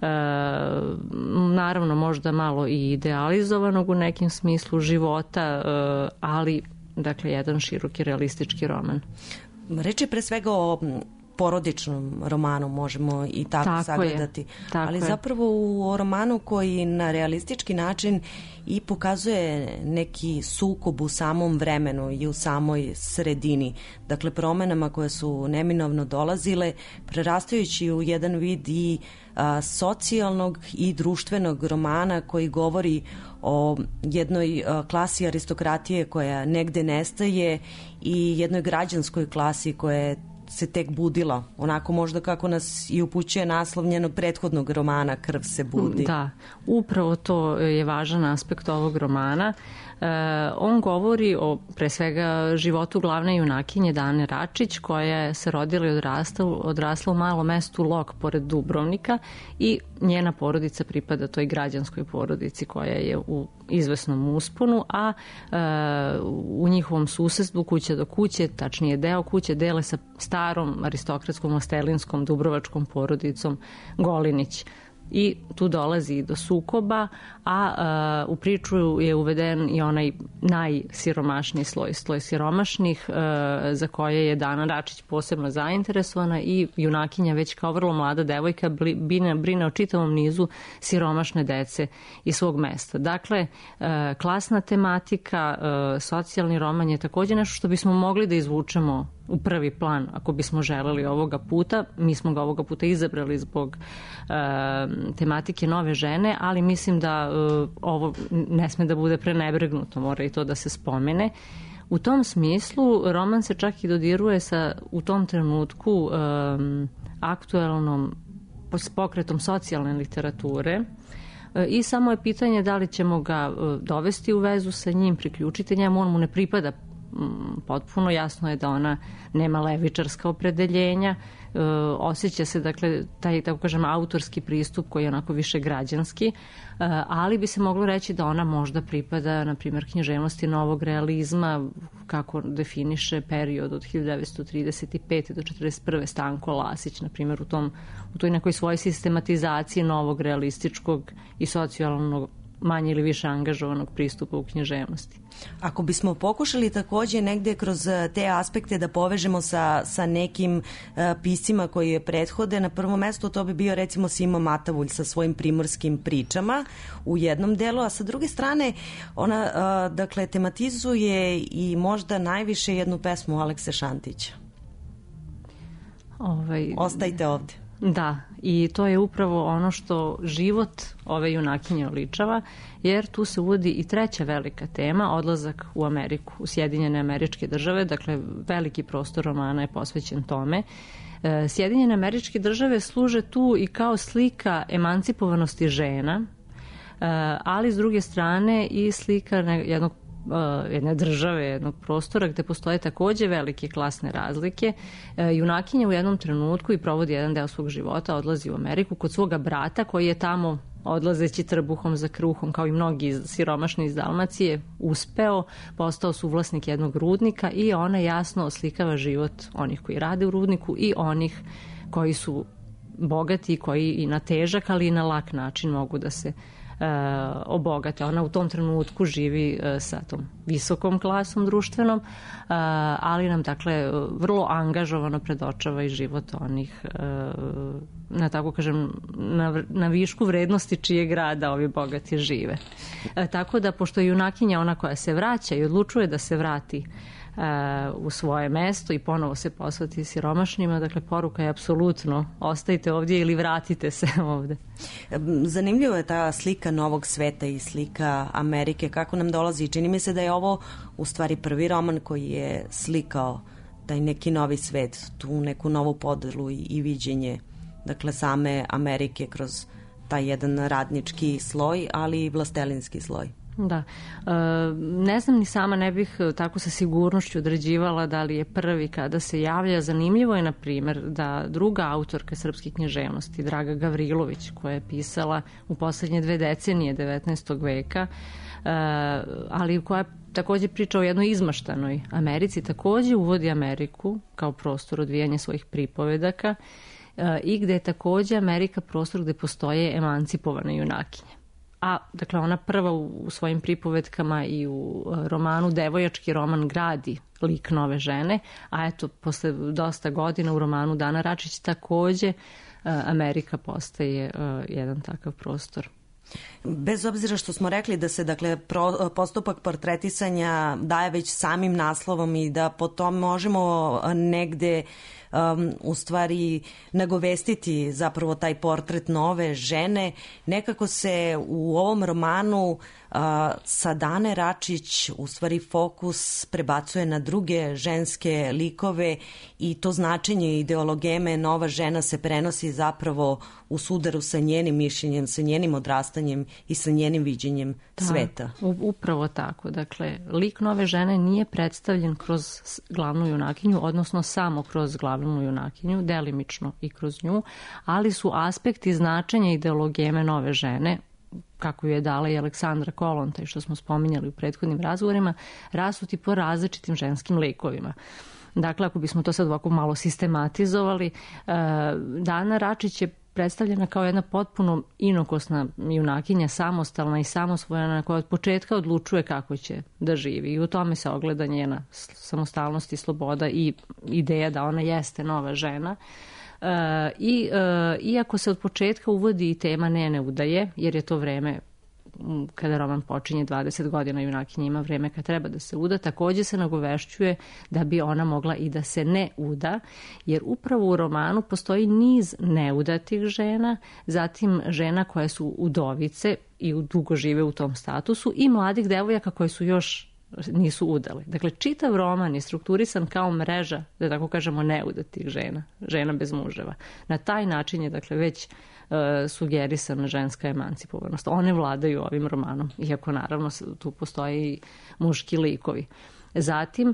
naravno možda malo i idealizovanog u nekim smislu života, ali dakle jedan široki realistički roman. Reč je pre svega o porodičnom romanu, možemo i tako sagledati. Ali zapravo u romanu koji na realistički način i pokazuje neki sukob u samom vremenu i u samoj sredini. Dakle, promenama koje su neminovno dolazile, prerastajući u jedan vid i socijalnog i društvenog romana koji govori o jednoj klasi aristokratije koja negde nestaje i jednoj građanskoj klasi koja se tek budila, onako možda kako nas i upućuje naslov njenog prethodnog romana Krv se budi. Da, upravo to je važan aspekt ovog romana. On govori o, pre svega, životu glavne junakinje Dane Račić, koja se rodila i odrasla u malom mestu Lok pored Dubrovnika, i njena porodica pripada toj građanskoj porodici koja je u izvesnom usponu, a u njihovom susedstvu kuća do kuće, tačnije deo kuće, dele sa starom aristokratskom ostelinskom dubrovačkom porodicom Golinić. I tu dolazi do sukoba, a u priču je uveden i onaj najsiromašniji sloj siromašnih, za koje je Dana Račić posebno zainteresovana, i junakinja već kao vrlo mlada devojka brine o čitavom nizu siromašne dece iz svog mesta. Dakle, klasna tematika, socijalni roman je takođe nešto što bismo mogli da izvučemo u prvi plan ako bismo želeli ovoga puta. Mi smo ga ovoga puta izabrali zbog tematike nove žene, ali mislim da ovo ne sme da bude prenebregnuto, mora i to da se spomene. U tom smislu roman se čak i dodiruje sa u tom trenutku aktuelnom pokretom socijalne literature, i samo je pitanje da li ćemo ga dovesti u vezu sa njim, priključiti njemu. On mu ne pripada potpuno, jasno je da ona nema levičarska opredeljenja, osjeća se, dakle, taj, tako kažem, autorski pristup koji je onako više građanski, ali bi se moglo reći da ona možda pripada, na primjer, književnosti novog realizma, kako definiše period od 1935. do 1941. Stanko Lasić, na primjer, u toj nekoj svojoj sistematizaciji novog realističkog i socijalnog manje ili više angažovanog pristupa u književnosti. Ako bismo pokušali takođe negde kroz te aspekte da povežemo sa nekim piscima koji je prethode, na prvom mestu to bi bio recimo Simo Matavulj sa svojim primorskim pričama u jednom delu, a sa druge strane ona dakle tematizuje i možda najviše jednu pesmu Alekse Šantića. Ostajte ovde. Da, i to je upravo ono što život ove junakinje oličava, jer tu se uvodi i treća velika tema, odlazak u Ameriku, u Sjedinjene Američke Države, dakle veliki prostor romana je posvećen tome. Sjedinjene Američke Države služe tu i kao slika emancipovanosti žena, ali s druge strane i slika jedne države, jednog prostora gde postoje takođe velike klasne razlike. Junakinja u jednom trenutku i provodi jedan deo svog života, odlazi u Ameriku kod svoga brata koji je tamo odlazeći trbuhom za kruhom, kao i mnogi siromašni iz Dalmacije, uspeo, postao suvlasnik jednog rudnika i ona jasno oslikava život onih koji rade u rudniku i onih koji su bogati i koji i na težak, ali i na lak način mogu da se obogate. Ona u tom trenutku živi sa tom visokom klasom društvenom, ali nam dakle vrlo angažovano predočava i život onih, na tako kažem, na višku vrednosti čijeg rada ovi bogati žive. Tako da, pošto je junakinja ona koja se vraća i odlučuje da se vrati u svoje mesto i ponovo se poslati siromašnima, dakle poruka je apsolutno ostajte ovdje ili vratite se ovde. Zanimljiva je ta slika novog sveta i slika Amerike, kako nam dolazi. Čini mi se da je ovo u stvari prvi roman koji je slikao taj neki novi svet, tu neku novu podelu i viđenje, dakle same Amerike kroz taj jedan radnički sloj, ali i vlastelinski sloj. Da. Ne znam ni sama, ne bih tako sa sigurnošću određivala da li je prvi kada se javlja. Zanimljivo je, na primjer, da druga autorka srpske književnosti, Draga Gavrilović, koja je pisala u poslednje 2 decenije 19. veka, ali koja takođe priča o jednoj izmaštanoj Americi, takođe uvodi Ameriku kao prostor odvijanja svojih pripovedaka i gde je takođe Amerika prostor gde postoje emancipovane junakinje. A, dakle, ona prva u svojim pripovetkama i u romanu Devojački roman gradi lik nove žene, a eto, posle dosta godina u romanu Dana Račić takođe Amerika postaje jedan takav prostor. Bez obzira što smo rekli da se, dakle, postupak portretisanja daje već samim naslovom i da po tom možemo negde u stvari nagovestiti zapravo taj portret nove žene, nekako se u ovom romanu sa Dane Račić u stvari fokus prebacuje na druge ženske likove i to značenje ideologeme nova žena se prenosi zapravo u sudaru sa njenim mišljenjem, sa njenim odrastanjem i sa njenim viđenjem sveta. Upravo tako. Dakle, lik nove žene nije predstavljen kroz glavnu junakinju, odnosno samo kroz glavnu junakinju, delimično i kroz nju, ali su aspekti značenja ideologeme nove žene, kako ju je dala i Aleksandra Kolonta i što smo spominjali u prethodnim razgovorima, rasuti po različitim ženskim likovima. Dakle, ako bismo to sad ovako malo sistematizovali, Dana Račić je predstavljena kao jedna potpuno inokosna junakinja, samostalna i samosvojena, koja od početka odlučuje kako će da živi. I u tome se ogleda njena samostalnost i sloboda i ideja da ona jeste nova žena. Iako se od početka uvodi i tema njene udaje, jer je to vreme kada roman počinje, 20 godina junakinja ima vreme kad treba da se uda, takođe se nagovešćuje da bi ona mogla i da se ne uda, jer upravo u romanu postoji niz neudatih žena, zatim žena koje su udovice i dugo žive u tom statusu i mladih devojaka koje su još nisu udale. Dakle, čitav roman je strukturisan kao mreža, da tako kažemo, neudatih žena, žena bez muževa. Na taj način je, dakle, već sugerisana ženska emancipovanost. One vladaju ovim romanom, iako naravno tu postoje i muški likovi. Zatim,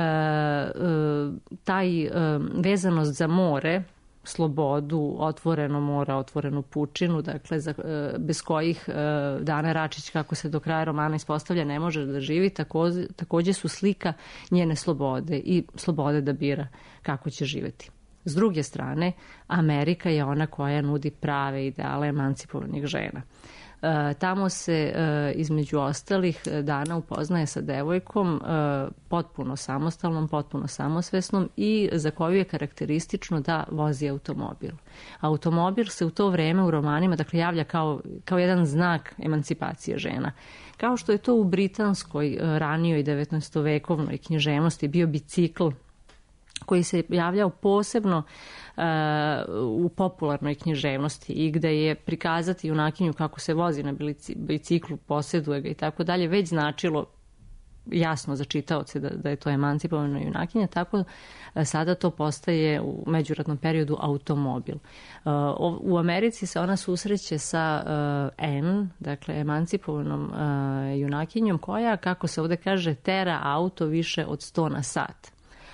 taj vezanost za more, slobodu, otvoreno mora, otvorenu pučinu, dakle, bez kojih Dana Račić, kako se do kraja romana ispostavlja, ne može da živi, takođe su slika njene slobode i slobode da bira kako će živeti. S druge strane, Amerika je ona koja nudi prave ideale emancipovanih žena. Tamo se, između ostalih, Dana upoznaje sa devojkom potpuno samostalnom, potpuno samosvesnom i za koju je karakteristično da vozi automobil. Automobil se u to vreme u romanima, dakle, javlja kao jedan znak emancipacije žena. Kao što je to u britanskoj ranijoj 19-vekovnoj književnosti bio bicikl, koji se javljao posebno u popularnoj književnosti i gde je prikazati junakinju kako se vozi na biciklu, posjeduje ga i tako dalje, već značilo jasno za čitaoce da je to emancipovana junakinja, tako sada to postaje u međuratnom periodu automobil. U Americi se ona susreće sa N, dakle emancipovanom junakinjom koja, kako se ovde kaže, tera auto više od 100 na sat.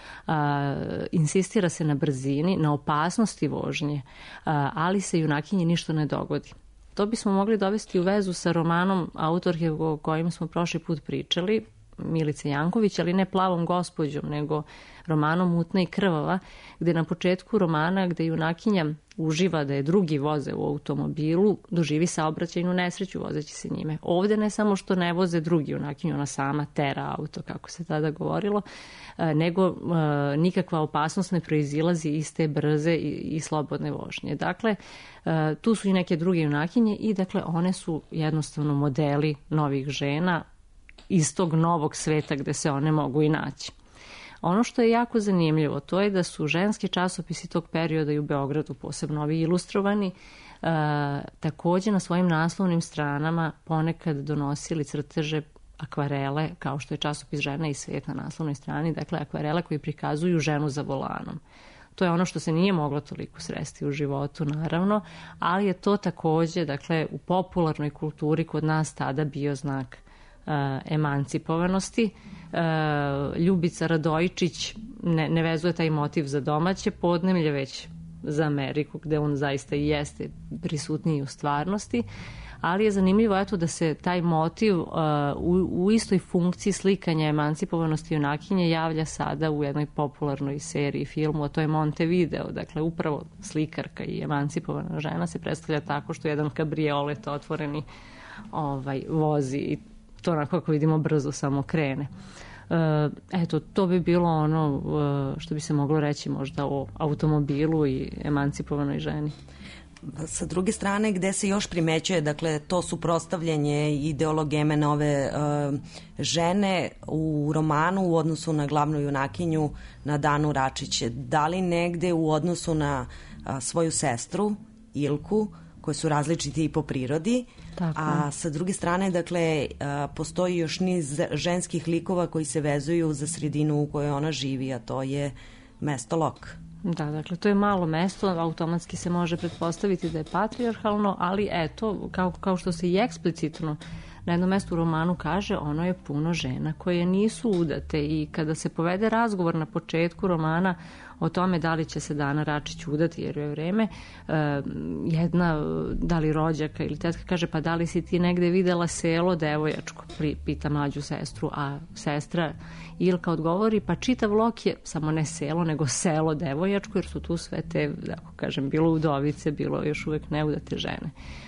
Insistira se na brzini, na opasnosti vožnje, ali se junakinji ništa ne dogodi. To bismo mogli dovesti u vezu sa romanom autorke o kojim smo prošli put pričali, Milice Janković, ali ne Plavom gospođom, nego romanom Mutna i krvava, gde na početku romana, gde junakinja uživa da je drugi voze u automobilu, doživi saobraćajnu nesreću vozeći se njime. Ovde ne samo što ne voze drugi junakinju, ona sama tera auto, kako se tada govorilo, nego nikakva opasnost ne proizilazi iz te brze i slobodne vožnje. Dakle, tu su i neke druge junakinje i dakle one su jednostavno modeli novih žena iz tog novog sveta gde se one mogu i naći. Ono što je jako zanimljivo, to je da su ženski časopisi tog perioda i u Beogradu, posebno ovi ilustrovani, takođe na svojim naslovnim stranama ponekad donosili crteže, akvarele, kao što je časopis Žena i svet na naslovnoj strani, dakle akvarele koji prikazuju ženu za volanom. To je ono što se nije moglo toliko sresti u životu, naravno, ali je to takođe, dakle, u popularnoj kulturi kod nas tada bio znak emancipovanosti. Ljubica Radojičić ne vezuje taj motiv za domaće podneblje, već za Ameriku, gde on zaista i jeste prisutniji u stvarnosti, ali je zanimljivo eto da se taj motiv u istoj funkciji slikanja emancipovanosti junakinje javlja sada u jednoj popularnoj seriji filmu, a to je Montevideo. Dakle, upravo slikarka i emancipovana žena se predstavlja tako što jedan kabriolet otvoreni vozi i to onako kako vidimo brzo samo krene. Eto, to bi bilo ono što bi se moglo reći možda o automobilu i emancipovanoj ženi. Sa druge strane, gde se još primećuje, dakle, to suprotstavljanje ideologeme nove žene u romanu u odnosu na glavnu junakinju, na Danu Račić. Da li negde u odnosu na svoju sestru, Ilku, koje su različiti i po prirodi, tako. A sa druge strane, dakle, postoji još niz ženskih likova koji se vezuju za sredinu u kojoj ona živi, a to je mesto Lok. Da, dakle, to je malo mesto, automatski se može pretpostaviti da je patrijarhalno, ali eto, kao što se i eksplicitno na jednom mestu u romanu kaže, ono je puno žena koje nisu udate i kada se povede razgovor na početku romana o tome da li će se Dana Račić udati jer je vreme, jedna, da li rođaka ili tetka kaže, pa da li si ti negde videla selo devojačko, pita mlađu sestru, a sestra Ilka odgovori, pa čitav Lok je samo ne selo, nego selo devojačko, jer su tu sve te, da kažem, bilo udovice, bilo još uvek neudate žene.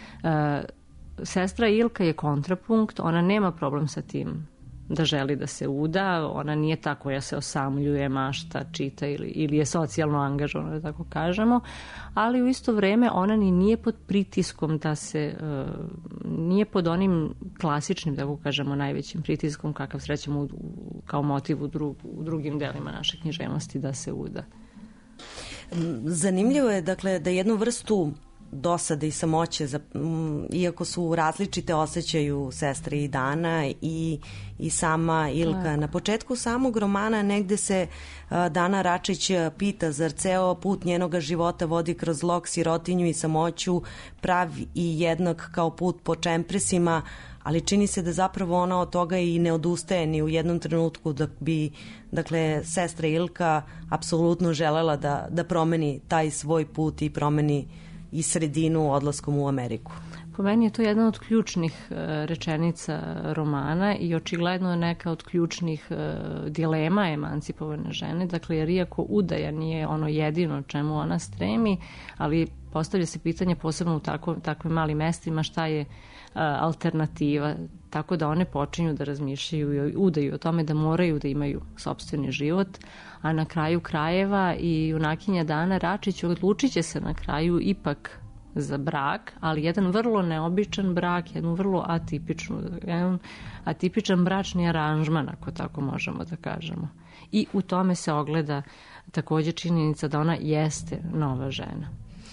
Sestra Ilka je kontrapunkt, ona nema problem sa tim da želi da se uda, ona nije ta koja se osamljuje, mašta, čita ili je socijalno angažovana, da tako kažemo, ali u isto vreme ona ni nije pod pritiskom da se, nije pod onim klasičnim, da tako kažemo, najvećim pritiskom kakav srećemo kao motiv u drugim delima naše književnosti da se uda. Zanimljivo je, dakle, da jednu vrstu dosade i samoće, iako su različite, osjećaju sestre i Dana i sama Ilka. Na početku samog romana negde se Dana Račić pita, zar ceo put njenoga života vodi kroz Lok, sirotinju i samoću, prav i jednak kao put po čempresima, ali čini se da zapravo ona od toga i ne odustaje ni u jednom trenutku, da bi, dakle, sestra Ilka apsolutno želela da promeni taj svoj put i promeni i sredinu odlaskom u Ameriku. Po meni je to jedna od ključnih rečenica romana i očigledno neka od ključnih dilema emancipovane žene. Dakle, jer iako udaja nije ono jedino čemu ona stremi, ali postavlja se pitanje posebno u takvim malim mestima šta je alternativa, tako da one počinju da razmišljaju i udaju o tome da moraju da imaju sopstveni život, a na kraju krajeva i junakinja Dana Račić odlučit će se na kraju ipak za brak, ali jedan vrlo neobičan brak, jedan vrlo atipičan bračni aranžman, ako tako možemo da kažemo. I u tome se ogleda takođe činjenica da ona jeste nova žena.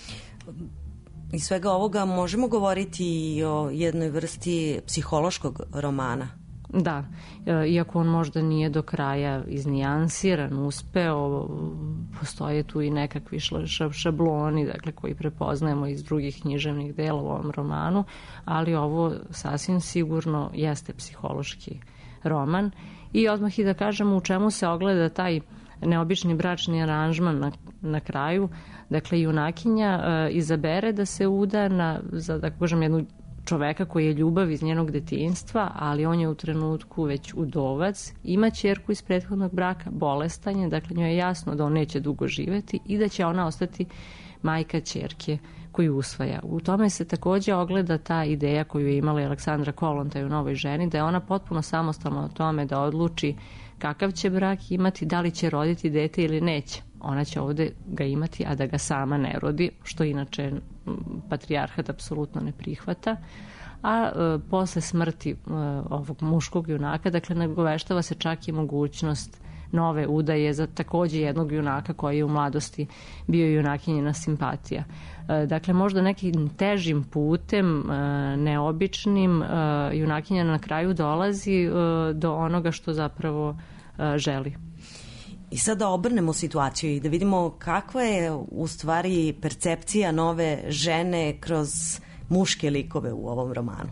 Iz svega ovoga možemo govoriti i o jednoj vrsti psihološkog romana. Da, iako on možda nije do kraja iznijansiran, uspeo, postoje tu i nekakvi šabloni, dakle, koji prepoznajemo iz drugih književnih dela u ovom romanu, ali ovo sasvim sigurno jeste psihološki roman. I odmah i da kažemo u čemu se ogleda taj neobični bračni aranžman na kraju. Dakle, junakinja izabere da se uda za, da kažem, jednu čoveka koji je ljubav iz njenog detinjstva, ali on je u trenutku već udovac, ima ćerku iz prethodnog braka, bolestan je, dakle njoj je jasno da on neće dugo živeti i da će ona ostati majka ćerke koju usvaja. U tome se takođe ogleda ta ideja koju je imala Aleksandra Kollontaj u Novoj ženi, da je ona potpuno samostalna o tome da odluči kakav će brak imati, da li će roditi dete ili neće. Ona će ovde ga imati, a da ga sama ne rodi, što inače patrijarhat apsolutno ne prihvata. A posle smrti ovog muškog junaka, dakle, nagoveštava se čak i mogućnost nove udaje za takođe jednog junaka koji je u mladosti bio junakinjina simpatija. Dakle, možda nekim težim putem, neobičnim, junakinja na kraju dolazi do onoga što zapravo želi. I sad da obrnemo situaciju i da vidimo kakva je u stvari percepcija nove žene kroz muške likove u ovom romanu.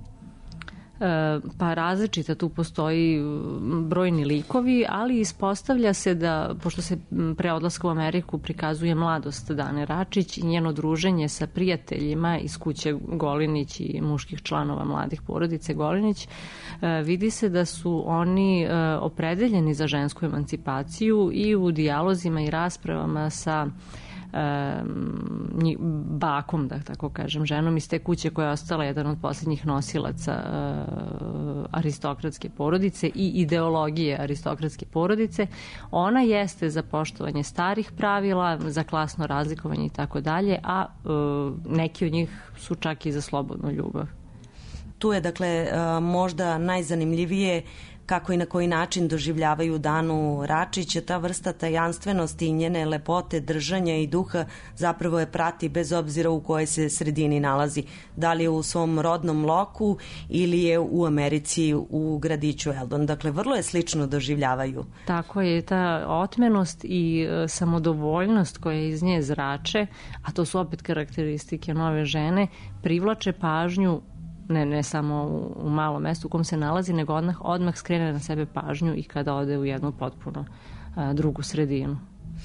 Pa različita, tu postoji brojni likovi, ali ispostavlja se da, pošto se pre odlaska u Ameriku prikazuje mladost Dane Račić i njeno druženje sa prijateljima iz kuće Golinić i muških članova mladih porodice Golinić, vidi se da su oni opredeljeni za žensku emancipaciju i u dijalozima i raspravama sa bakom, da tako kažem, ženom iz te kuće koja je ostala jedan od posljednjih nosilaca aristokratske porodice i ideologije aristokratske porodice. Ona jeste za poštovanje starih pravila, za klasno razlikovanje i tako dalje, a neki od njih su čak i za slobodnu ljubav. Tu je, dakle, možda najzanimljivije kako i na koji način doživljavaju Danu Račić, ta vrsta tajanstvenosti i njene lepote, držanja i duha zapravo je prati bez obzira u kojoj se sredini nalazi. Da li je u svom rodnom loku ili je u Americi u gradiću Eldon. Dakle, vrlo je slično doživljavaju. Tako je, ta otmenost i samodovoljnost koja iz nje zrače, a to su opet karakteristike nove žene, privlače pažnju ne samo u malom mestu u kom se nalazi, nego odmah skrene na sebe pažnju i kada ode u jednu potpuno drugu sredinu.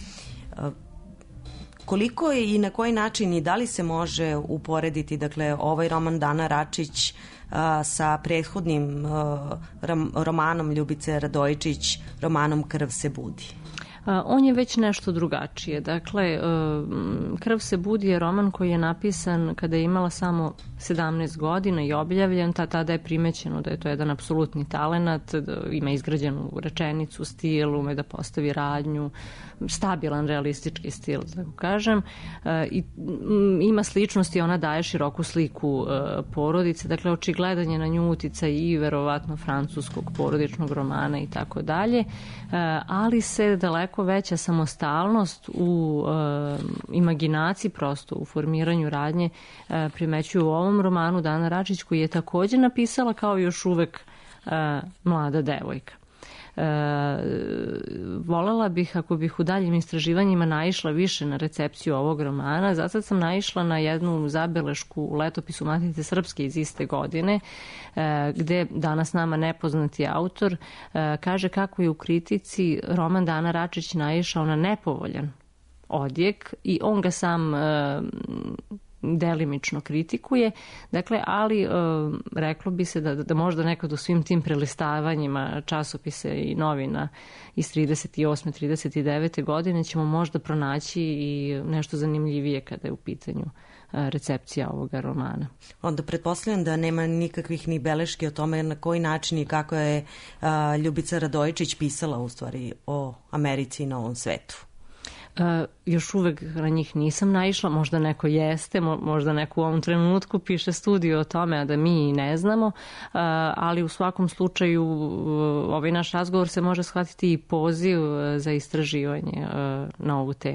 Koliko je i na koji način i da li se može uporediti, dakle, ovaj roman Dana Račić sa prethodnim romanom Ljubice Radojičić, romanom Krv se budi? On je već nešto drugačije. Dakle, Krv se budi je roman koji je napisan kada je imala samo 17 godina i objavljen, tada je primećeno da je to jedan apsolutni talenat, da ima izgrađenu rečenicu, stil, ume da postavi radnju, stabilan, realistički stil, tako kažem. I ima sličnosti, ona daje široku sliku porodice, dakle, očigledan je na nju uticaj i verovatno francuskog porodičnog romana i tako dalje, ali se daleko veća samostalnost u imaginaciji, prosto u formiranju radnje primećuju u ovom romanu Dana Račić, koji je takođe napisala kao još uvek mlada devojka. Volela bih, ako bih u daljim istraživanjima naišla više na recepciju ovog romana, zato sam naišla na jednu zabelešku u letopisu Matice Srpske iz iste godine, gde danas nama nepoznati autor kaže kako je u kritici roman Dana Račić naišao na nepovoljan odjek i on ga sam delimično kritikuje, dakle, ali reklo bi se da možda nekad u svim tim prelistavanjima časopisa i novina iz 38. 39. godine ćemo možda pronaći i nešto zanimljivije kada je u pitanju recepcija ovoga romana. Onda pretpostavljam da nema nikakvih ni beleški o tome na koji način i kako je Ljubica Radojičić pisala u stvari o Americi i Novom svetu. Još uvek na njih nisam naišla, možda neko jeste, možda neko u ovom trenutku piše studiju o tome, a da mi ne znamo, ali u svakom slučaju ovaj naš razgovor se može shvatiti i poziv za istraživanje na ovu temu.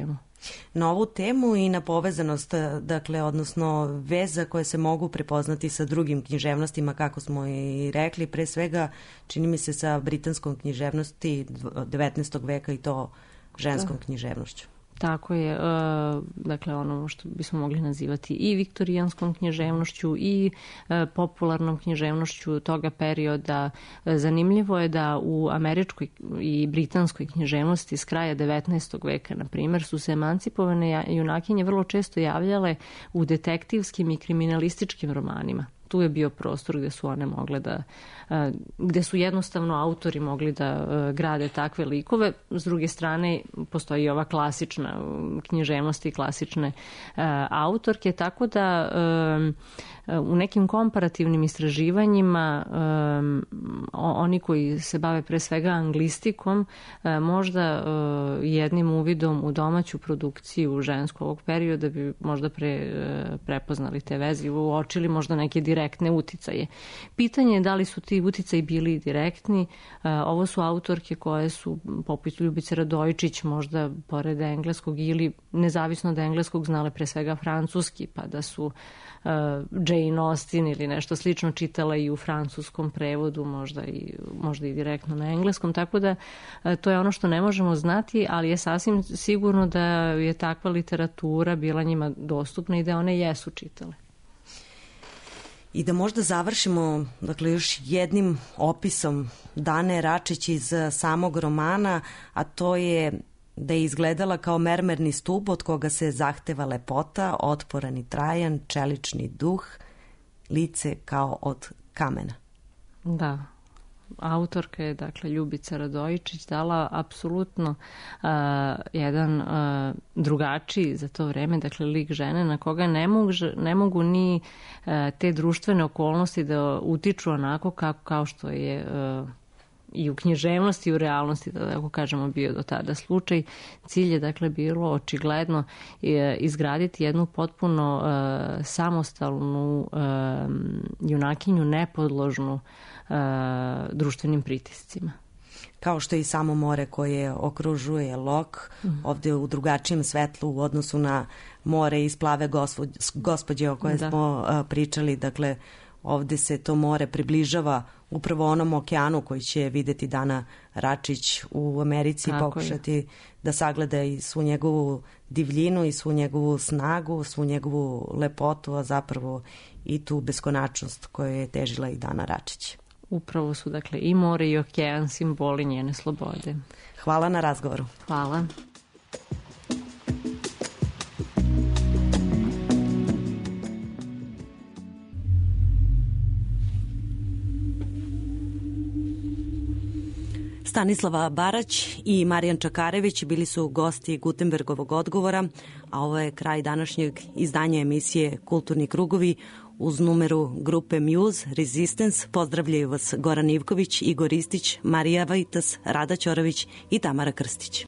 Na ovu temu i na povezanost, dakle, odnosno veza koje se mogu prepoznati sa drugim književnostima, kako smo i rekli, pre svega čini mi se sa britanskom književnosti 19. veka i to ženskom književnošću. Tako je, dakle ono što bismo mogli nazivati i viktorijanskom književnošću i popularnom književnošću toga perioda. Zanimljivo je da u američkoj i britanskoj književnosti s kraja 19. veka, na primjer, su se emancipovane junakinje vrlo često javljale u detektivskim i kriminalističkim romanima. Tu je bio prostor gde su one mogle da, gde su jednostavno autori mogli da grade takve likove. S druge strane, postoji ova klasična književnost i klasične autorke, tako da u nekim komparativnim istraživanjima oni koji se bave pre svega anglistikom možda jednim uvidom u domaću produkciju žensku ovog perioda bi možda prepoznali te veze i uočili možda neke direktne uticaje. Pitanje je da li su ti uticaji bili direktni. Ovo su autorke koje su poput Ljubice Radojičić možda pored engleskog ili nezavisno od engleskog znale pre svega francuski, pa da su Jane Austen ili nešto slično čitala i u francuskom prevodu, možda i direktno na engleskom, tako da to je ono što ne možemo znati, ali je sasvim sigurno da je takva literatura bila njima dostupna i da one jesu čitale. I da možda završimo, dakle, još jednim opisom Dane Račić iz samog romana, a to je da je izgledala kao mermerni stub od koga se zahteva lepota, otporan i trajan, čelični duh, lice kao od kamena. Da, autorka je, dakle, Ljubica Radojičić dala apsolutno jedan drugačiji za to vreme, dakle, lik žene na koga ne mogu ni te društvene okolnosti da utiču onako kao što je i u književnosti i u realnosti, da tako kažemo, bio do tada slučaj. Cilj je, dakle, bilo očigledno izgraditi jednu potpuno samostalnu junakinju, nepodložnu društvenim pritiscima. Kao što je i samo more koje okružuje Lok, ovde u drugačijem svetlu u odnosu na more iz Plave gospođe o kojoj smo pričali, dakle, ovde se to more približava upravo onom okeanu koji će videti Dana Račić u Americi i pokušati da sagleda i svu njegovu divljinu i svu njegovu snagu, svu njegovu lepotu, a zapravo i tu beskonačnost koju je težila i Dana Račić. Upravo su, dakle, i more i okean simboli njene slobode. Hvala na razgovoru. Hvala. Stanislava Barać i Marijan Čakarević bili su gosti Gutenbergovog odgovora, a ovo je kraj današnjeg izdanja emisije Kulturni krugovi. Uz numeru grupe Muse, Resistance, pozdravljaju vas Goran Ivković, Igor Ristić, Marija Vajtas, Rada Ćorović i Tamara Krstić.